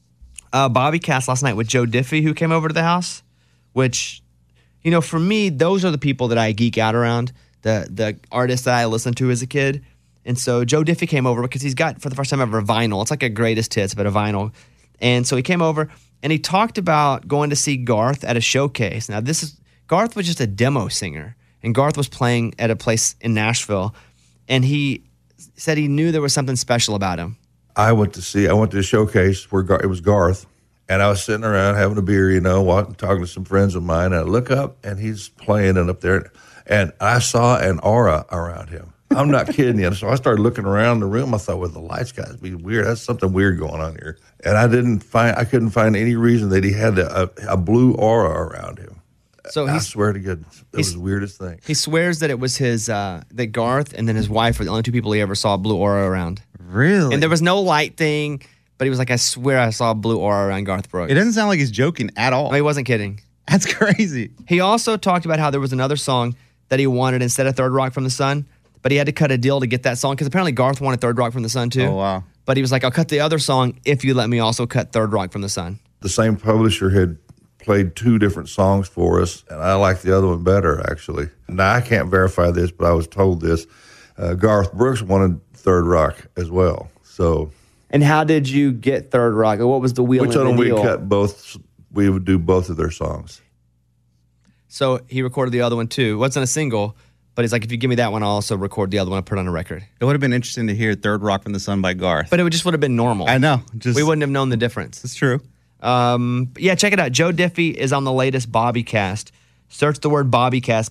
Bobbycast last night with Joe Diffie, who came over to the house, which, for me, those are the people that I geek out around, the artists that I listened to as a kid. And so Joe Diffie came over because he's got, for the first time ever, a vinyl. It's like a greatest hits, but a vinyl. And so he came over and he talked about going to see Garth at a showcase. Now, Garth was just a demo singer, and Garth was playing at a place in Nashville, and he said he knew there was something special about him. I went to a showcase where it was Garth, and I was sitting around having a beer, talking to some friends of mine, and I look up, and he's playing and up there, and I saw an aura around him. I'm not kidding you. So I started looking around the room. I thought, well, the lights got to be weird. That's something weird going on here. And I couldn't find any reason that he had a blue aura around him. So I swear to goodness, it was the weirdest thing. He swears that it was that Garth and then his wife were the only two people he ever saw a blue aura around. Really? And there was no light thing, but he was like, I swear I saw a blue aura around Garth Brooks. It doesn't sound like he's joking at all. No, he wasn't kidding. That's crazy. He also talked about how there was another song that he wanted instead of Third Rock from the Sun, but he had to cut a deal to get that song because apparently Garth wanted Third Rock from the Sun too. Oh, wow. But he was like, I'll cut the other song if you let me also cut Third Rock from the Sun. The same publisher had played 2 different songs for us, and I liked the other one better, actually. Now, I can't verify this, but I was told this. Garth Brooks wanted Third Rock as well. So, and how did you get Third Rock? Or what was the wheel? We told him we'd cut both. We would do both of their songs. So he recorded the other one too. It wasn't a single, but he's like, if you give me that one, I'll also record the other one and put it on a record. It would have been interesting to hear Third Rock from the Sun by Garth. But it just would have been normal. I know. We wouldn't have known the difference. It's true. Yeah, check it out. Joe Diffie is on the latest Bobbycast. Search the word Bobbycast,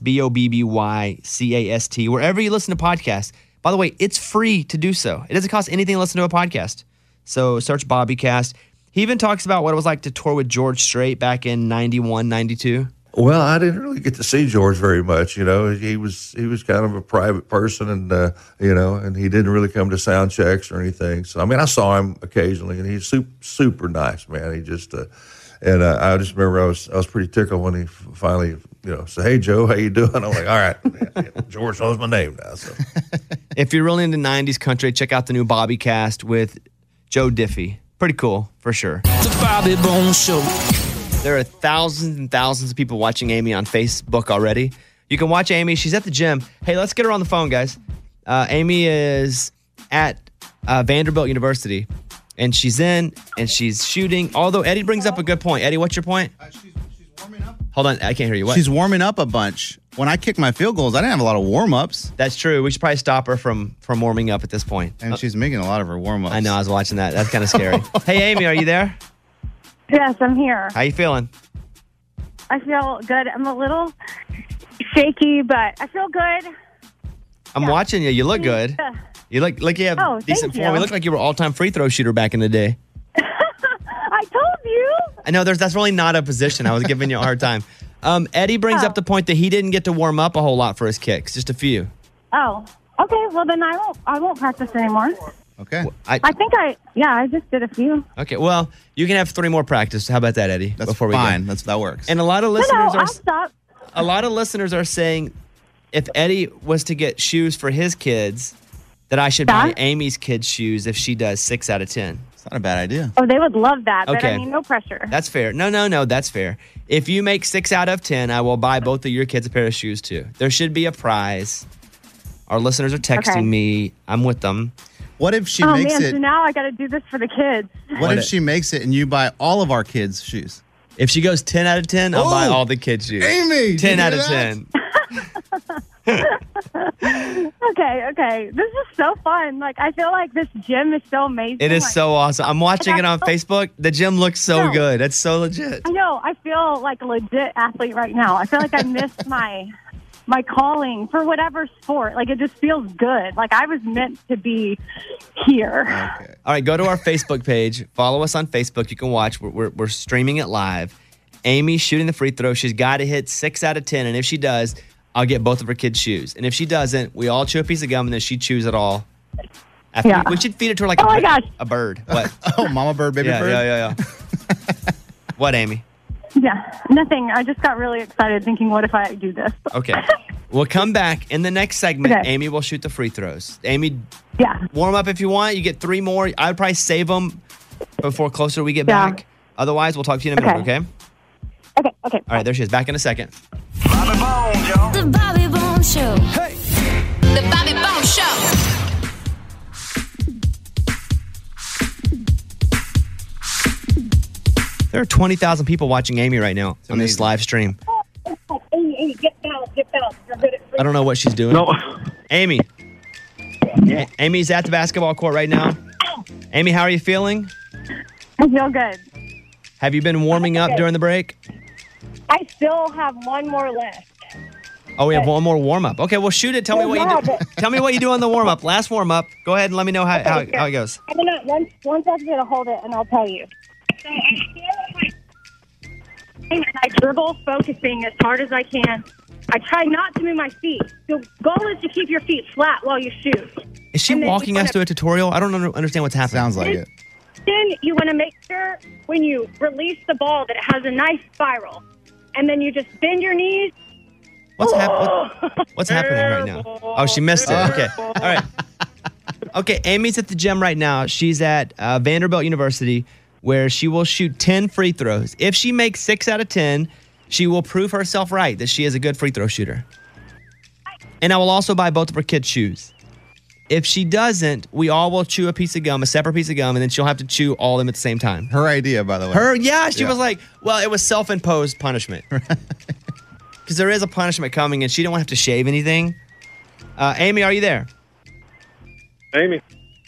BOBBYCAST, wherever you listen to podcasts. By the way, it's free to do so. It doesn't cost anything to listen to a podcast. So search Bobbycast. He even talks about what it was like to tour with George Strait back in 91, 92. Well, I didn't really get to see George very much. He was kind of a private person, and and he didn't really come to sound checks or anything. So I mean, I saw him occasionally, and he's super nice, man. He just and I just remember I was pretty tickled when he finally said, "Hey Joe, how you doing?" I'm like, "All right, George knows my name now." So if you're really into 90s country, check out the new Bobbycast with Joe Diffie. Pretty cool, for sure. The Bobby Bones Show. There are thousands and thousands of people watching Amy on Facebook already. You can watch Amy. She's at the gym. Hey, let's get her on the phone, guys. Amy is at Vanderbilt University, and she's in, and she's shooting. Although Eddie brings up a good point. Eddie, what's your point? She's warming up. Hold on. I can't hear you. What? She's warming up a bunch. When I kick my field goals, I didn't have a lot of warm-ups. That's true. We should probably stop her from warming up at this point. And she's making a lot of her warm-ups. I know. I was watching that. That's kind of scary. Hey, Amy, are you there? Yes, I'm here. How you feeling? I feel good. I'm a little shaky, but I feel good. I'm watching you. You look good. You look like you have decent form. You look like you were all-time free throw shooter back in the day. I told you. I know that's really not a position. I was giving you a hard time. Eddie brings up the point that he didn't get to warm up a whole lot for his kicks, just a few. Oh, okay. Well, then I won't practice anymore. Okay. I think I just did a few. Okay. Well, you can have 3 more practice. How about that, Eddie? That's before we fine. go? That works. And a lot of listeners I'll stop. A lot of listeners are saying if Eddie was to get shoes for his kids, that I should buy Amy's kids shoes if she does 6 out of 10. It's not a bad idea. Oh, they would love that. But Okay. I mean, no pressure. That's fair. No, that's fair. If you make 6 out of 10, I will buy both of your kids a pair of shoes too. There should be a prize. Our listeners are texting me. I'm with them. What if she oh makes man! it? So now I got to do this for the kids. What if she makes it and you buy all of our kids' shoes? If she goes 10 out of 10, I'll buy all the kids' shoes. Amy, 10 out of that? 10. Okay. This is so fun. Like, I feel like this gym is so amazing. It is Like, so awesome. I'm watching it on Facebook. The gym looks so No. good. It's so legit. I know. I feel like a legit athlete right now. I feel like I missed my calling for whatever sport. Like, it just feels good. Like, I was meant to be here. Okay. All right, go to our Facebook page. Follow us on Facebook. You can watch. We're streaming it live. Amy's shooting the free throw. She's got to hit 6 out of 10. And if she does, I'll get both of her kids' shoes. And if she doesn't, we all chew a piece of gum and then she chews it all. After we should feed it to her like a bird. What? Oh, mama bird, baby bird? Yeah. What, Amy? Yeah, nothing. I just got really excited thinking, what if I do this? Okay. We'll come back in the next segment. Okay. Amy will shoot the free throws. Amy, Yeah. warm up if you want. You get 3 more. I'd probably save them before closer we get back. Otherwise, we'll talk to you in a minute, okay? Okay. All right, there she is. Back in a second. The Bobby Bone Show. Hey. The Bobby Bone Show. There are 20,000 people watching Amy right now on this live stream. Amy, get down. You're good at I don't know what she's doing. No. Amy. Amy's at the basketball court right now. Amy, how are you feeling? I feel good. Have you been warming up during the break? I still have one more left. Oh, we have one more warm up. Okay, well, shoot it. Tell me what you do. Tell me what you do on the warm up. Last warm up. Go ahead and let me know how it goes. I'm gonna once I'm gonna hold it and I'll tell you. So I dribble, focusing as hard as I can. I try not to move my feet. The goal is to keep your feet flat while you shoot. Is she walking us through a tutorial? I don't understand what's happening. Sounds like it. Then you want to make sure when you release the ball that it has a nice spiral. And then you just bend your knees. What's happening right now? Oh, she missed it. Okay. All right. Okay, Amy's at the gym right now. She's at Vanderbilt University, where she will shoot 10 free throws. If she makes 6 out of 10, she will prove herself right that she is a good free throw shooter. And I will also buy both of her kids' shoes. If she doesn't, we all will chew a piece of gum, a separate piece of gum, and then she'll have to chew all of them at the same time. Her idea, by the way. She was like, well, it was self-imposed punishment. Because there is a punishment coming, and she don't want to have to shave anything. Amy, are you there? Amy.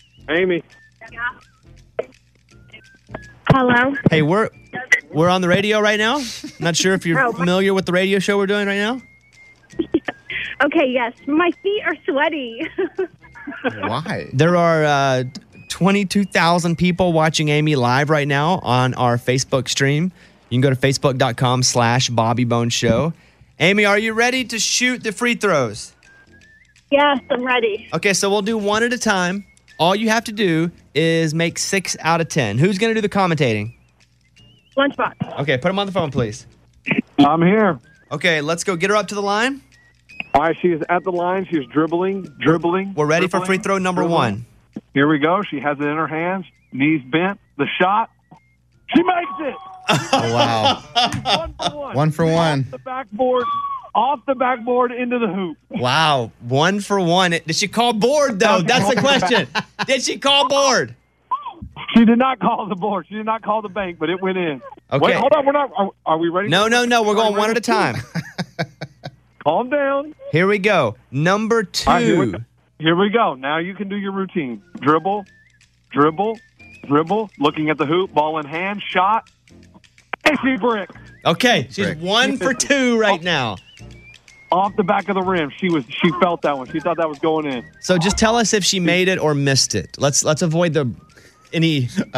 Hello? Hey, we're on the radio right now. Not sure if you're familiar with the radio show we're doing right now. Okay, yes. My feet are sweaty. Why? There are 22,000 people watching Amy live right now on our Facebook stream. You can go to facebook.com/Bobby Bones Show. Amy, are you ready to shoot the free throws? Yes, I'm ready. Okay, so we'll do one at a time. All you have to do is make 6 out of 10. Who's going to do the commentating? Lunchbox. Okay, put him on the phone, please. I'm here. Okay, let's go. Get her up to the line. All right, she is at the line. She's dribbling. We're ready for free throw number 1. Here we go. She has it in her hands. Knees bent. The shot. She makes it. wow. One for one. Off the backboard into the hoop. Wow. 1 for 1. Did she call board, though? That's the question. Did she call board? She did not call the board. She did not call the bank, but it went in. Okay. Wait, hold on. We're not. Are we ready? No. We're going one at a time. Calm down. Here we go. Number 2. All right, here we go. Now you can do your routine. Dribble, dribble, dribble. Looking at the hoop, ball in hand, shot. And she bricks. Okay, she's 1 for 2 right now. Off the back of the rim. She felt that one. She thought that was going in. So just tell us if she made it or missed it. Let's avoid any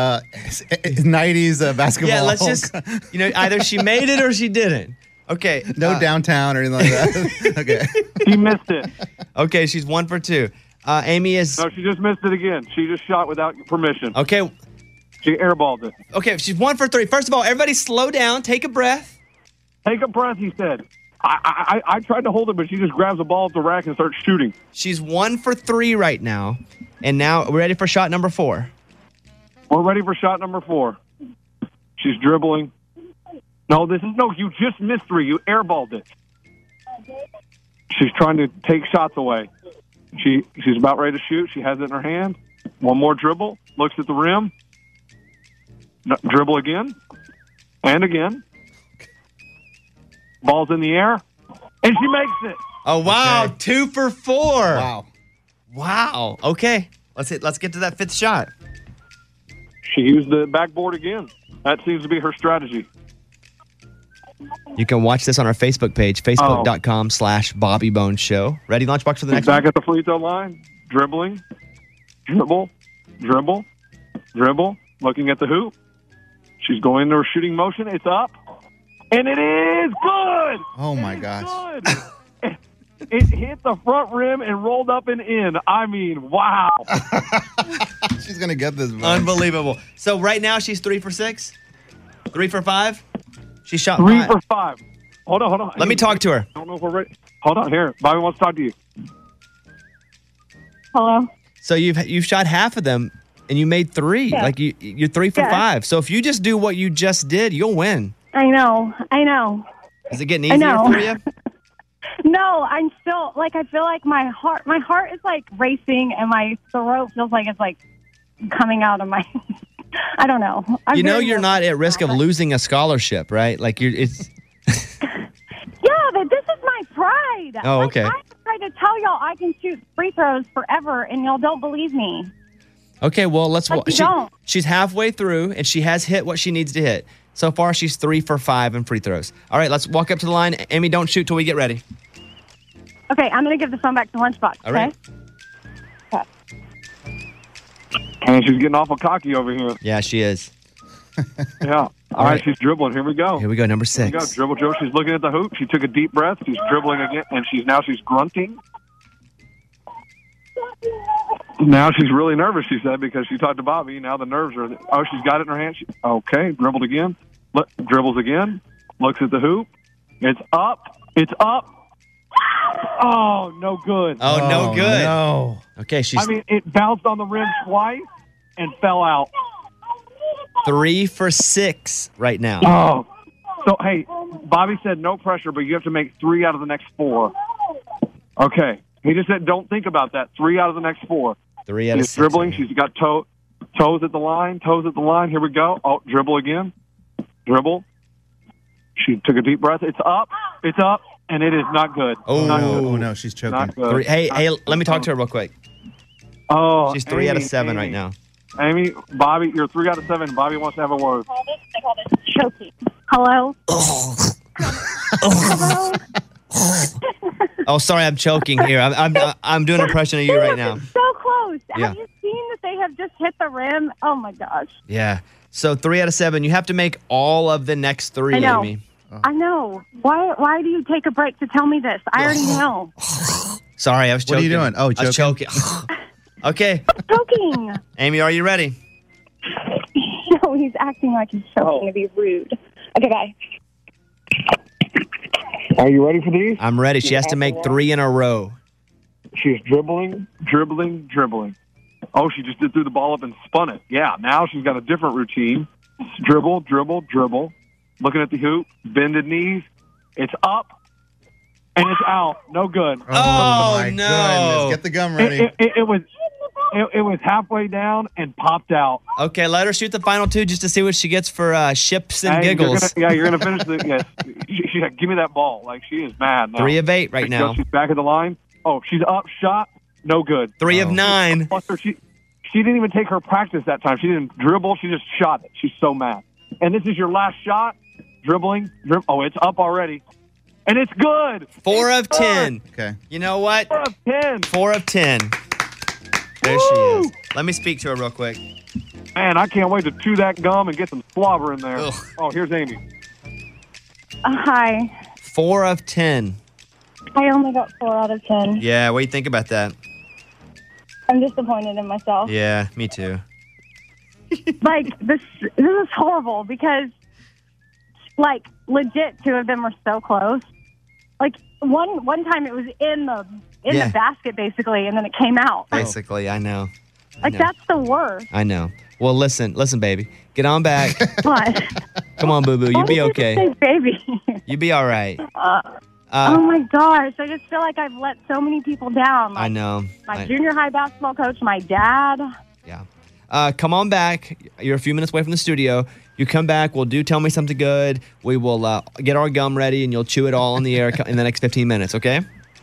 90s basketball. Yeah, let's just either she made it or she didn't. Okay. No downtown or anything like that. Okay. She missed it. Okay, she's 1 for 2. Amy is. No, she just missed it again. She just shot without permission. Okay. She airballed it. Okay, she's 1 for 3. First of all, everybody slow down. Take a breath. Take a breath, he said. I tried to hold it, but she just grabs the ball at the rack and starts shooting. She's 1 for 3 right now. And now we're ready for shot number 4. We're ready for shot number 4. She's dribbling. No, you just missed 3. You airballed it. She's trying to take shots away. She's about ready to shoot. She has it in her hand. One more dribble. Looks at the rim. Dribble again. And again. Ball's in the air. And she makes it. Oh, wow. Okay. 2 for 4. Wow. Okay. Let's get to that 5th shot. She used the backboard again. That seems to be her strategy. You can watch this on our Facebook page, facebook.com/Bobby Bones Show. Ready, Lunchbox, for the next back one? At the free throw line. Dribbling. Dribble. Dribble. Dribble. Looking at the hoop. She's going into her shooting motion. It's up. And it is good. Oh, my gosh. Good. It hit the front rim and rolled up and in. I mean, wow. She's going to get this. Unbelievable. So right now she's 3 for 6? 3 for 5? She shot 3 5. for 5. Hold on. Let me talk to her. I don't know if we're ready. Hold on. Here. Bobby wants to talk to you. Hello? So you've shot half of them and you made 3. Yeah. Like you're 3 for 5. So if you just do what you just did, you'll win. I know. Is it getting easier for you? No, I'm still, I feel like my heart is, racing, and my throat feels like it's, coming out of my, I don't know. You're not at risk of losing a scholarship, right? It's... Yeah, but this is my pride. Oh, okay. I tried to tell y'all I can shoot free throws forever, and y'all don't believe me. Okay, well, let's... don't. She's halfway through, and she has hit what she needs to hit. So far, she's 3 for 5 in free throws. All right, let's walk up to the line. Amy, don't shoot till we get ready. Okay, I'm going to give the phone back to Lunchbox, All right. Okay? And she's getting awful cocky over here. Yeah, she is. Yeah. All right, she's dribbling. Here we go. Here we go, number 6. Here we go. Dribble, Joe. She's looking at the hoop. She took a deep breath. She's dribbling again, and she's grunting. Now she's really nervous, she said, because she talked to Bobby. Now the nerves are... Oh, she's got it in her hand. Okay, dribbled again. Dribbles again. Looks at the hoop. It's up. It's up. Oh, no good. Oh, no good. No. Okay, it bounced on the rim twice and fell out. 3 for 6 right now. Oh. So, hey, Bobby said no pressure, but you have to make 3 out of the next 4. Okay. He just said don't think about that. 3 out of the next 4. 3 out of 6. She's dribbling. She's got toes at the line. Here we go. Oh, dribble again. Dribble. She took a deep breath. It's up. It's up. And it is not good. Oh, not no. good. Oh, no. She's choking. Not good. Hey, let me talk to her real quick. Oh, she's 3 out of 7 right now. Amy, Bobby, you're 3 out of 7. Bobby wants to have a word. They call this choking. Hello? Hello? Oh, sorry, I'm choking here. I'm doing an impression of you right now. So close. Yeah. Have you seen that they have just hit the rim? Oh, my gosh. Yeah. So 3 out of 7. You have to make all of the next 3, I know. Amy. I know. Why do you take a break to tell me this? I already know. Sorry, I was choking. What are you doing? Oh, choking? I was choking. Okay. Choking. Amy, are you ready? No, he's acting like he's choking to be rude. Okay, bye. Are you ready for these? I'm ready. She has to make 3 in a row. She's dribbling. Oh, she just threw the ball up and spun it. Yeah, now she's got a different routine. Dribble, dribble, dribble. Looking at the hoop, bended knees. It's up, and it's out. No good. Oh, no. Goodness. Get the gum ready. It was halfway down and popped out. Okay, let her shoot the final two just to see what she gets for ships and Hey, giggles. You're gonna finish the. Yes, she's like, give me that ball. Like she is mad now. 3 of 8 right now. She's back at the line. Oh, she's up, shot, no good. 3 of 9. She didn't even take her practice that time. She didn't dribble. She just shot it. She's so mad. And this is your last shot. Dribbling. Oh, it's up already. And it's good. 4 of 10. Okay. You know what? 4 of 10. 4 of 10. There she is. Let me speak to her real quick. Man, I can't wait to chew that gum and get some slobber in there. Ugh. Oh, here's Amy. Hi. 4 of 10. I only got 4 out of 10. Yeah, what do you think about that? I'm disappointed in myself. Yeah, me too. Like, this is horrible because, like, legit, 2 of them were so close. Like, one time it was in the basket, basically, and then it came out. Basically, I know. Like, that's the worst. I know. Well, listen, baby. Get on back. What? Come on, boo-boo. You'll be okay. Say baby. You'll be all right. Oh, my gosh. I just feel like I've let so many people down. Like, I know. My junior high basketball coach, my dad. Yeah. Come on back. You're a few minutes away from the studio. You come back. We'll Tell Me Something Good. We will get our gum ready, and you'll chew it all on the air in the next 15 minutes, okay?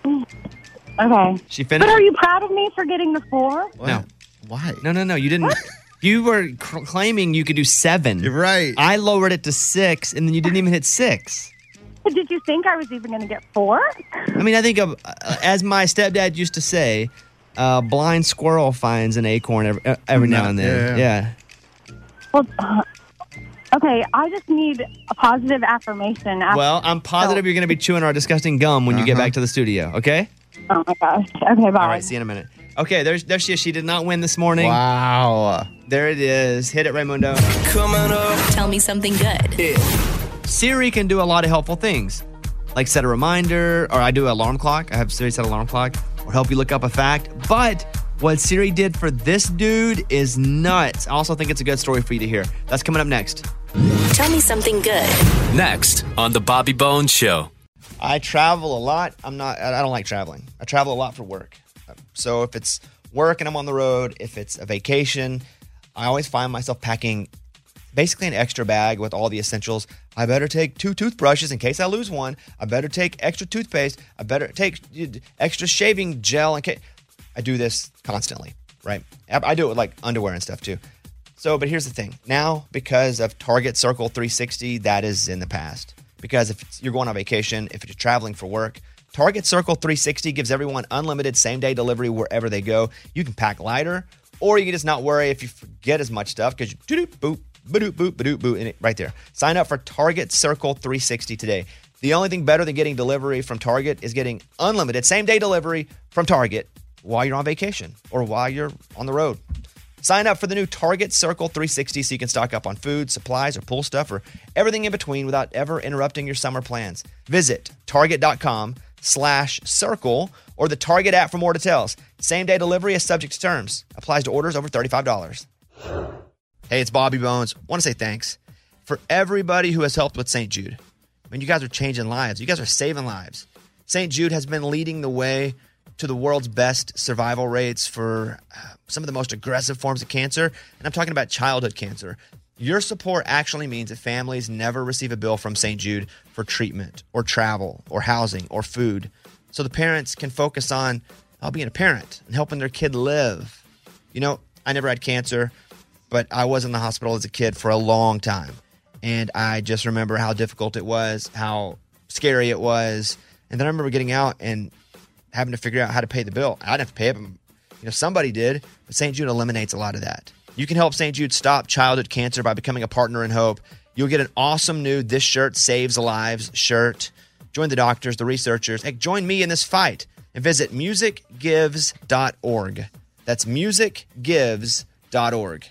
Okay. She finished. But are you proud of me for getting the 4? No. Why? No. You didn't. You were claiming you could do 7. You're right. I lowered it to 6, and then you didn't even hit 6. But did you think I was even going to get 4? I mean, I think of, as my stepdad used to say, blind squirrel finds an acorn every now and then. Yeah. Well, okay, I just need a positive affirmation. Well, I'm positive you're going to be chewing our disgusting gum when you get back to the studio, okay? Oh, my gosh. Okay, bye. All right, see you in a minute. Okay, there she is. She did not win this morning. Wow. There it is. Hit it, Raymundo. Coming up. Tell me something good. Siri can do a lot of helpful things, like set a reminder, or I do an alarm clock. I have Siri set an alarm clock, or help you look up a fact. But what Siri did for this dude is nuts. I also think it's a good story for you to hear. That's coming up next. Tell me something good. Next on the Bobby Bones Show. I travel a lot. I don't like traveling. I travel a lot for work. So if it's work and I'm on the road, if it's a vacation, I always find myself packing basically an extra bag with all the essentials. I better take 2 toothbrushes in case I lose one. I better take extra toothpaste. I better take extra shaving gel in case. I do this constantly, right? I do it with like underwear and stuff too. So, but here's the thing. Now, because of Target Circle 360, that is in the past. Because if you're going on vacation, if you're traveling for work, Target Circle 360 gives everyone unlimited same-day delivery wherever they go. You can pack lighter, or you can just not worry if you forget as much stuff because you boop, ba-doop, boop, ba-doop, boop, and it right there. Sign up for Target Circle 360 today. The only thing better than getting delivery from Target is getting unlimited same-day delivery from Target while you're on vacation or while you're on the road. Sign up for the new Target Circle 360 so you can stock up on food, supplies, or pool stuff, or everything in between without ever interrupting your summer plans. Visit Target.com/circle or the Target app for more details. Same-day delivery is subject to terms. Applies to orders over $35. Hey, it's Bobby Bones. Want to say thanks for everybody who has helped with St. Jude. I mean, you guys are changing lives. You guys are saving lives. St. Jude has been leading the way to the world's best survival rates for some of the most aggressive forms of cancer, and I'm talking about childhood cancer. Your support actually means that families never receive a bill from St. Jude for treatment or travel or housing or food, so the parents can focus on being a parent and helping their kid live. You know, I never had cancer, but I was in the hospital as a kid for a long time, and I just remember how difficult it was, how scary it was, and then I remember getting out and having to figure out how to pay the bill. I didn't have to pay it, but somebody did. But St. Jude eliminates a lot of that. You can help St. Jude stop childhood cancer by becoming a partner in hope. You'll get an awesome new This Shirt Saves Lives shirt. Join the doctors, the researchers. Hey, join me in this fight and visit musicgives.org. That's musicgives.org.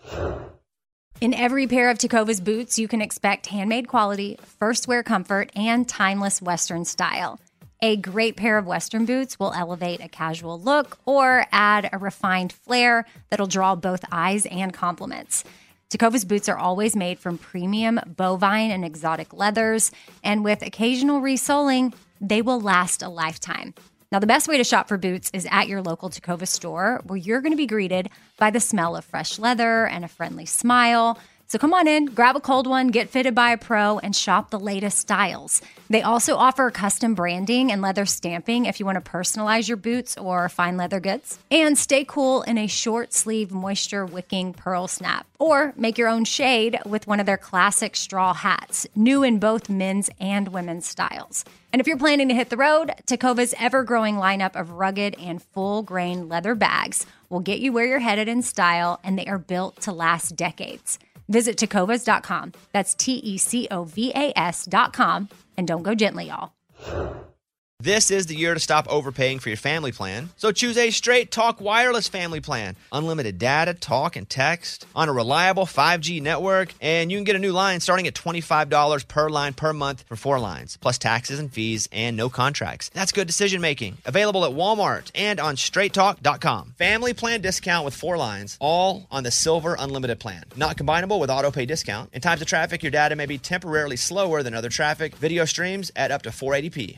In every pair of Tecovas boots, you can expect handmade quality, first wear comfort, and timeless Western style. A great pair of Western boots will elevate a casual look or add a refined flair that'll draw both eyes and compliments. Tecovas boots are always made from premium bovine and exotic leathers, and with occasional resoling, they will last a lifetime. Now, the best way to shop for boots is at your local Tecovas store, where you're going to be greeted by the smell of fresh leather and a friendly smile. So come on in, grab a cold one, get fitted by a pro, and shop the latest styles. They also offer custom branding and leather stamping if you want to personalize your boots or fine leather goods. And stay cool in a short sleeve moisture wicking pearl snap. Or make your own shade with one of their classic straw hats, new in both men's and women's styles. And if you're planning to hit the road, Tecovas' ever-growing lineup of rugged and full-grain leather bags will get you where you're headed in style, and they are built to last decades. Visit Tecovas.com. That's Tecovas.com. And don't go gently, y'all. This is the year to stop overpaying for your family plan. So choose a Straight Talk Wireless family plan. Unlimited data, talk, and text on a reliable 5G network. And you can get a new line starting at $25 per line per month for 4 lines, plus taxes and fees and no contracts. That's good decision making. Available at Walmart and on straighttalk.com. Family plan discount with 4 lines, all on the Silver Unlimited plan. Not combinable with auto pay discount. In times of traffic, your data may be temporarily slower than other traffic. Video streams at up to 480p.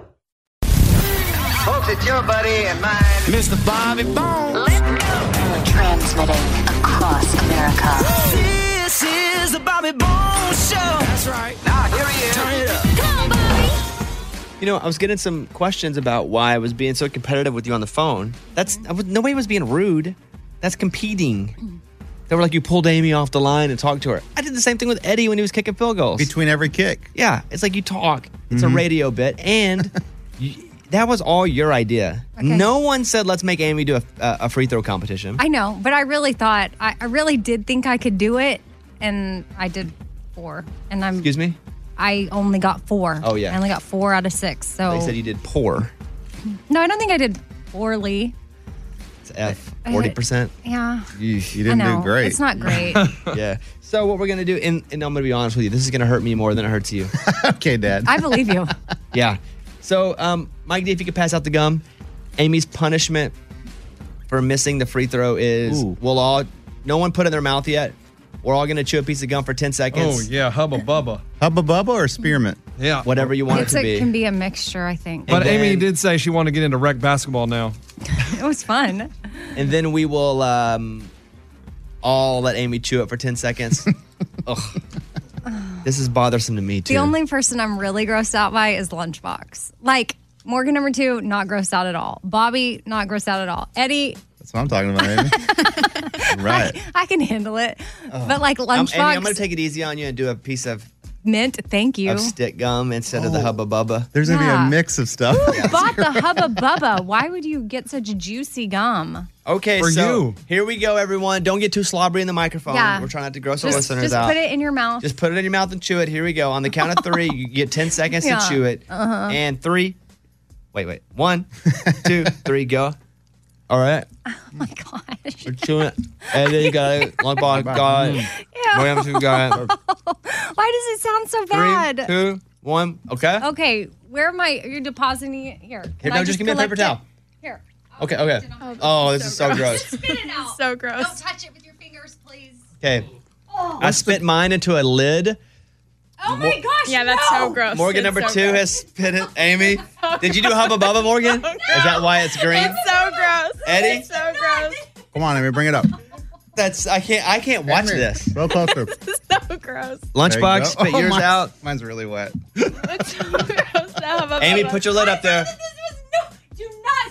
Folks, it's your buddy and mine, Mr. Bobby Bones. Let's go. Transmitting across America. This is the Bobby Bones Show. That's right. Now, here he is. Turn it up. Come on, Bobby. You know, I was getting some questions about why I was being so competitive with you on the phone. Nobody was being rude. That's competing. They were like, you pulled Amy off the line and talked to her. I did the same thing with Eddie when he was kicking field goals. Between every kick. Yeah, it's like you talk. It's a radio bit. And that was all your idea. Okay. No one said, let's make Amy do a free throw competition. I know, but I really thought, I really did think I could do it, and I did 4. And Excuse me? I only got 4. Oh, yeah. I only got 4 out of 6. So They said you did poor. No, I don't think I did poorly. It's F, 40%. Yeah. You didn't do great. It's not great. Yeah. So what we're going to do, and I'm going to be honest with you, this is going to hurt me more than it hurts you. Okay, Dad. I believe you. Yeah. So, Mike D, if you could pass out the gum, Amy's punishment for missing the free throw is no one put it in their mouth yet. We're all going to chew a piece of gum for 10 seconds. Oh, yeah, Hubba Bubba. Hubba Bubba or spearmint? Yeah. Whatever you want it to be. It can be a mixture, I think. But Amy did say she wanted to get into rec basketball now. It was fun. And then we will all let Amy chew it for 10 seconds. Ugh. This is bothersome to me, too. The only person I'm really grossed out by is Lunchbox. Like, Morgan number 2, not grossed out at all. Bobby, not grossed out at all. Eddie. That's what I'm talking about, Amy. Right. I can handle it. But like Lunchbox. Amy, I'm going to take it easy on you and do a piece of mint. Thank you. Of stick gum instead of the Hubba Bubba. There's going to be a mix of stuff. Who bought the Hubba Bubba? Why would you get such juicy gum? Okay, here we go, everyone. Don't get too slobbery in the microphone. Yeah. We're trying not to gross our listeners just out. Just put it in your mouth. Just put it in your mouth and chew it. Here we go. On the count of 3, you get 10 seconds to chew it. Uh-huh. And 3. Wait. 1, 2, 3, go. All right. Oh my gosh. We're chewing it. And then you got it. Lunchbox got it. Yeah. Got it. Why does it sound so bad? 3, 2, 1. Okay. Okay. Where am I? You're depositing it here. Here, no, just give me a paper towel. Here. Okay. Oh, this is so gross. Spit it out. So gross. Don't touch it with your fingers, please. Okay. I spit mine into a lid. Oh my gosh. Yeah, that's so gross. Morgan number 2 has spit it. Amy, did you do Hubba Bubba, Morgan? No. Is that why it's green? It's so gross. Eddie? It's so gross. Come on, Amy, bring it up. I can't watch this. Real closer. It's so gross. Lunchbox, spit yours out. Mine's really wet. It's so gross. Amy, put your lid up there. Do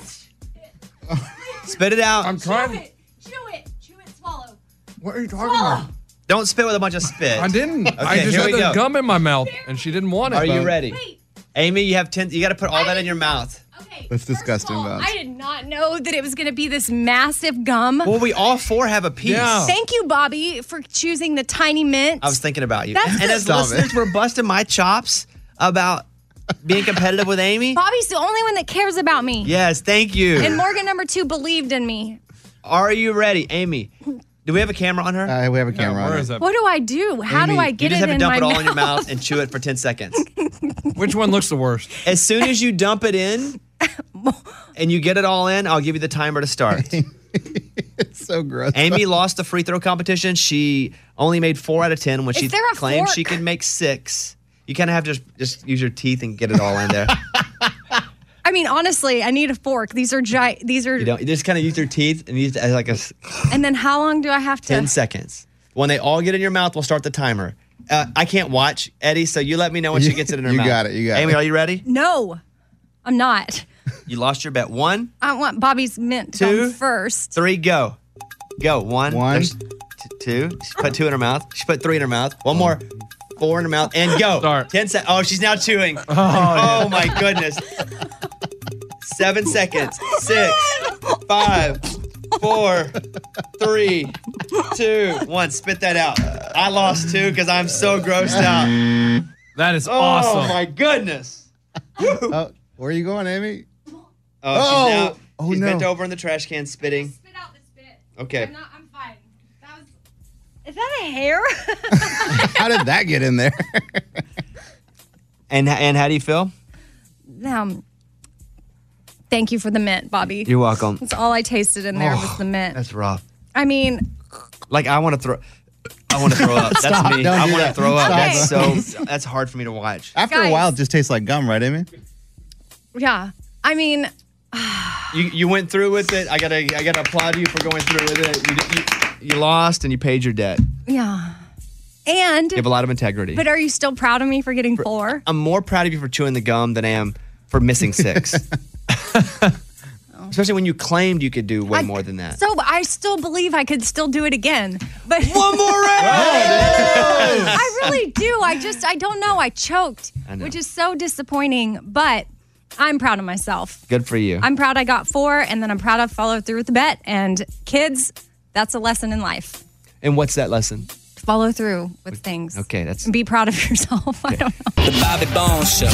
not. Spit it out. I'm trying. Chew it, swallow. What are you talking about? Don't spit with a bunch of spit. I didn't. Okay, I just here had we the go. gum in my mouth, and she didn't want it. Are you though. ready? Wait. Amy, you have 10. You got to put all that in your mouth. Okay. That's disgusting, I Bones. did not know that it was going to be this massive gum. Well, we all 4 have a piece. Yeah. Thank you, Bobby, for choosing the tiny mint. I was thinking about you. That's And as Stop listeners, we're busting my chops about being competitive with Amy. Bobby's the only one that cares about me. Yes, thank you. And Morgan number 2 believed in me. Are you ready, Amy? Do we have a camera on her? We have a camera on Where her. is that? What do I do? How do I You get just it have to in dump my it all mouth? in your mouth and chew it for 10 seconds. Which one looks the worst? As soon as you dump it in and you get it all in, I'll give you the timer to start. so gross. Amy lost the free throw competition. She only made 4 out of 10 when she there a claimed fork? she could make 6. You kind of have to just use your teeth and get it all in there. I mean, honestly, I need a fork. These are You don't. You just kind of use your teeth and use it as like a And then how long do I have to? 10 seconds. When they all get in your mouth, we'll start the timer. I can't watch, Eddie, so you let me know when she gets it in her You mouth. got it, you got Amy, it. are you ready? No, I'm not. You lost your bet. 1, I want Bobby's mint to 2, go first. 3, go. Go. 1. There's 2. She put 2 in her mouth. She put 3 in her mouth. 1 more. 4 in her mouth. And go. Start. 10 seconds. Oh, she's now chewing. Oh, my goodness. 7 seconds. 6, 5, 4, 3, 2, 1. Spit that out. I lost 2 because I'm so grossed out. That is Oh, awesome. my goodness. Oh, where are you going, Amy? She's bent over in the trash can spitting. Spit out the spit. Okay. I'm fine. Is that a hair? How did that get in there? And how do you feel? Thank you for the mint, Bobby. You're welcome. That's all I tasted in there was the mint. That's rough. I mean, Like I want to throw up. That's Stop, me. don't I do want to that. throw up. Stop. That's hard for me to watch. After a while, it just tastes like gum, right, Amy? yeah. I mean, You went through with it. I gotta applaud you for going through with it. You lost and you paid your debt. yeah. And You have a lot of integrity. but are you still proud of me for getting 4? I'm more proud of you for chewing the gum than I am for missing 6. Especially when you claimed you could do way more than that. So I still believe I could still do it again. But One more round. I really do. I don't know. I choked, I know. which is so disappointing, but I'm proud of myself. Good for you. I'm proud I got 4, and then I'm proud I followed through with the bet. And kids, that's a lesson in life. And what's that lesson? Follow through with things. Okay, that's And be proud of yourself. I don't know. The Bobby Bones Show.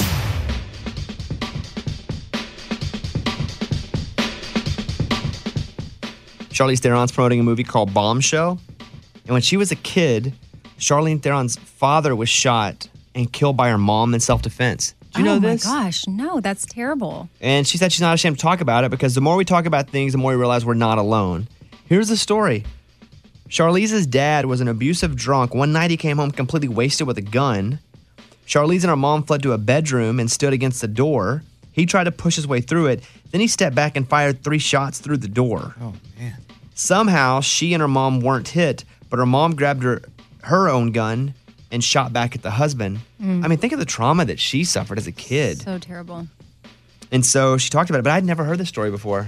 Charlize Theron's promoting a movie called Bombshell. And when she was a kid, Charlize Theron's father was shot and killed by her mom in self-defense. Do you know this? Oh my gosh, no, that's terrible. And she said she's not ashamed to talk about it because the more we talk about things, the more we realize we're not alone. Here's the story. Charlize's dad was an abusive drunk. One night he came home completely wasted with a gun. Charlize and her mom fled to a bedroom and stood against the door. He tried to push his way through it. Then he stepped back and fired 3 shots through the door. Oh, man. Somehow, she and her mom weren't hit, but her mom grabbed her own gun and shot back at the husband. I mean, think of the trauma that she suffered as a kid. So terrible. And so she talked about it, but I'd never heard this story before.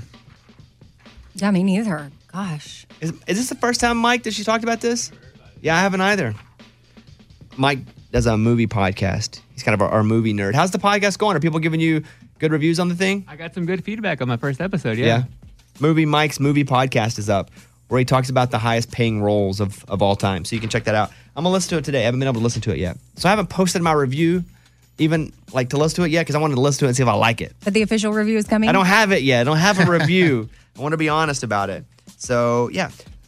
Yeah, me neither. Gosh. Is this the first time, Mike, that she talked about this? Yeah, I haven't either. Mike does a movie podcast. He's kind of our movie nerd. How's the podcast going? Are people giving you good reviews on the thing? I got some good feedback on my first episode, yeah. Mike's movie podcast is up where he talks about the highest paying roles of all time. So you can check that out. I'm going to listen to it today. I haven't been able to listen to it yet. So I haven't posted my review even like to listen to it yet because I wanted to listen to it and see if I like it. But the official review is coming? I don't have it yet. I don't have a review. I want to be honest about it. So yeah.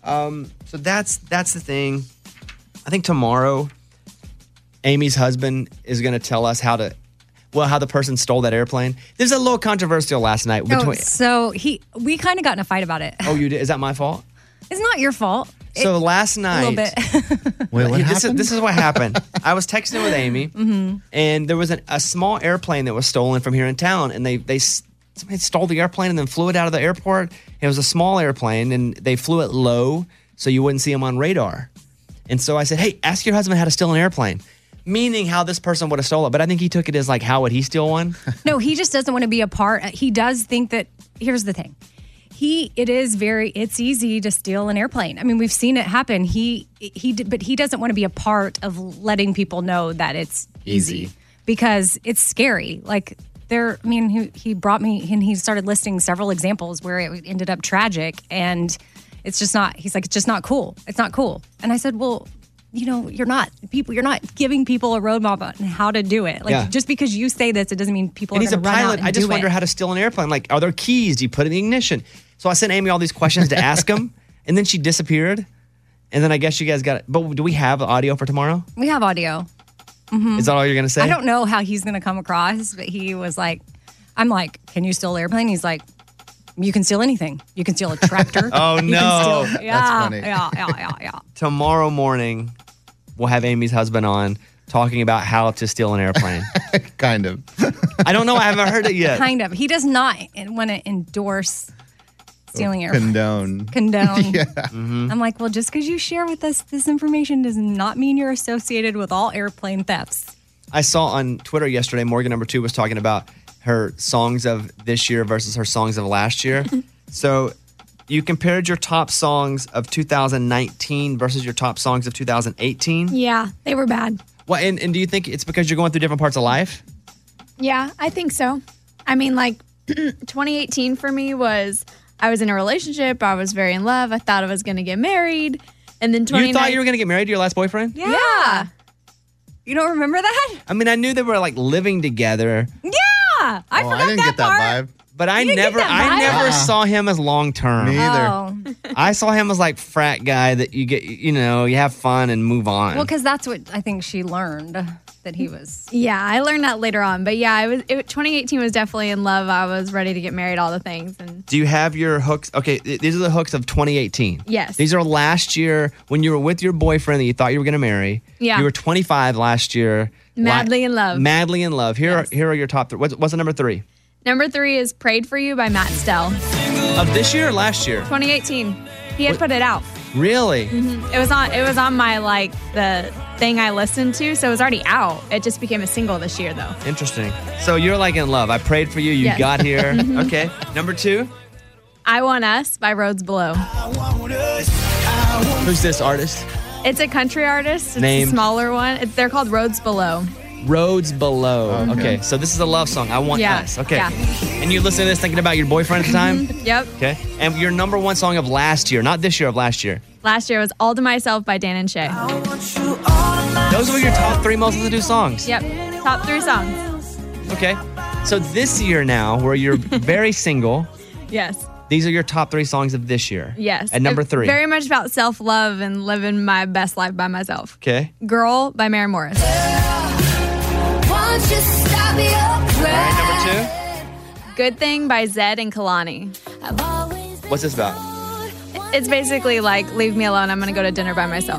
So that's the thing. I think tomorrow Amy's husband is going to tell us how the person stole that airplane. There's a little controversial last night between. So we kind of got in a fight about it. Oh, you did? Is that my fault? It's not your fault. So last night, a little bit. Wait, what happened? This is what happened. I was texting with Amy, and there was a small airplane that was stolen from here in town, and somebody stole the airplane and then flew it out of the airport. It was a small airplane, and they flew it low so you wouldn't see them on radar. And so I said, hey, ask your husband how to steal an airplane. Meaning how this person would have stolen it. But I think he took it as like, how would he steal one? No, he just doesn't want to be a part. He does think that, here's the thing. It's easy to steal an airplane. I mean, we've seen it happen. But he doesn't want to be a part of letting people know that it's easy. Because it's scary. Like he brought me and he started listing several examples where it ended up tragic, and it's just not, he's like, it's just not cool. It's not cool. And I said, well, you're not giving people a roadmap on how to do it. Like, just because you say this, it doesn't mean people and are he's a going to run out pilot. and I just do wonder it. how to steal an airplane. Like, are there keys? Do you put it in the ignition? So I sent Amy all these questions to ask him, and then she disappeared. And then I guess you guys got it. But do we have audio for tomorrow? We have audio. Mm-hmm. Is that all you're going to say? I don't know how he's going to come across, but he was like, I'm like, can you steal an airplane? He's like, You can steal anything. You can steal a tractor. Oh, You can no. steal- That's yeah, funny. Yeah. Tomorrow morning, we'll have Amy's husband on talking about how to steal an airplane. Kind of. I don't know. I haven't heard it yet. Kind of. He does not want to endorse stealing airplanes. Condone. Condone. Mm-hmm. I'm like, well, just because you share with us this information does not mean you're associated with all airplane thefts. I saw on Twitter yesterday, Morgan number 2 was talking about her songs of this year versus her songs of last year. So you compared your top songs of 2019 versus your top songs of 2018. Yeah, they were bad. Well, and do you think it's because you're going through different parts of life? Yeah, I think so. I mean, like 2018 for me was I was in a relationship. I was very in love. I thought I was going to get married. And then 2019. You thought you were going to get married to your last boyfriend? Yeah. You don't remember that? I mean, I knew they were like living together, Yeah. I forgot I didn't get that part. vibe. but I You didn't never, get that I vibe? never saw him as long term. Me either. Oh. I saw him as like frat guy that you get, you know, you have fun and move on. Well, because that's what I think she learned, that he was. Yeah, I learned that later on. But yeah, 2018 was definitely in love. I was ready to get married, all the things. And Do you have your hooks? Okay, these are the hooks of 2018. Yes. These are last year when you were with your boyfriend that you thought you were going to marry. Yeah. You were 25 last year. Madly in love. Madly in love. Here are your top 3. What's the number 3? Number 3 is Prayed for You by Matt Stell. Of this year or last year? 2018. He had put it out. Really? It was on my like the thing I listened to, so it was already out. It just became a single this year though. Interesting. So you're like in love. I prayed for you. You Yes. got here. Mhm. Okay. Number 2. I Want Us by Rhodes Below. Who's this artist? It's a country artist. It's Name? a smaller one. They're called Rhodes Below. Roads Below. Okay. So this is a love song. I Want Yeah, Us. Okay. yeah. And you listen to this thinking about your boyfriend at the time? Yep. Okay. And your number 1 song of last year, not this year, of last year. Last year was All to Myself by Dan and Shay. Those were your top 3 most listened to songs. Yep. Top 3 songs. Okay. So this year now, where you're very single, Yes. these are your top 3 songs of this year. Yes. At number It's 3. Very much about self-love and living my best life by myself. Okay. Girl by Maren Morris. Number 2. Good Thing by Zed and Kalani. What's this about? It's basically like, leave me alone, I'm going to go to dinner by myself.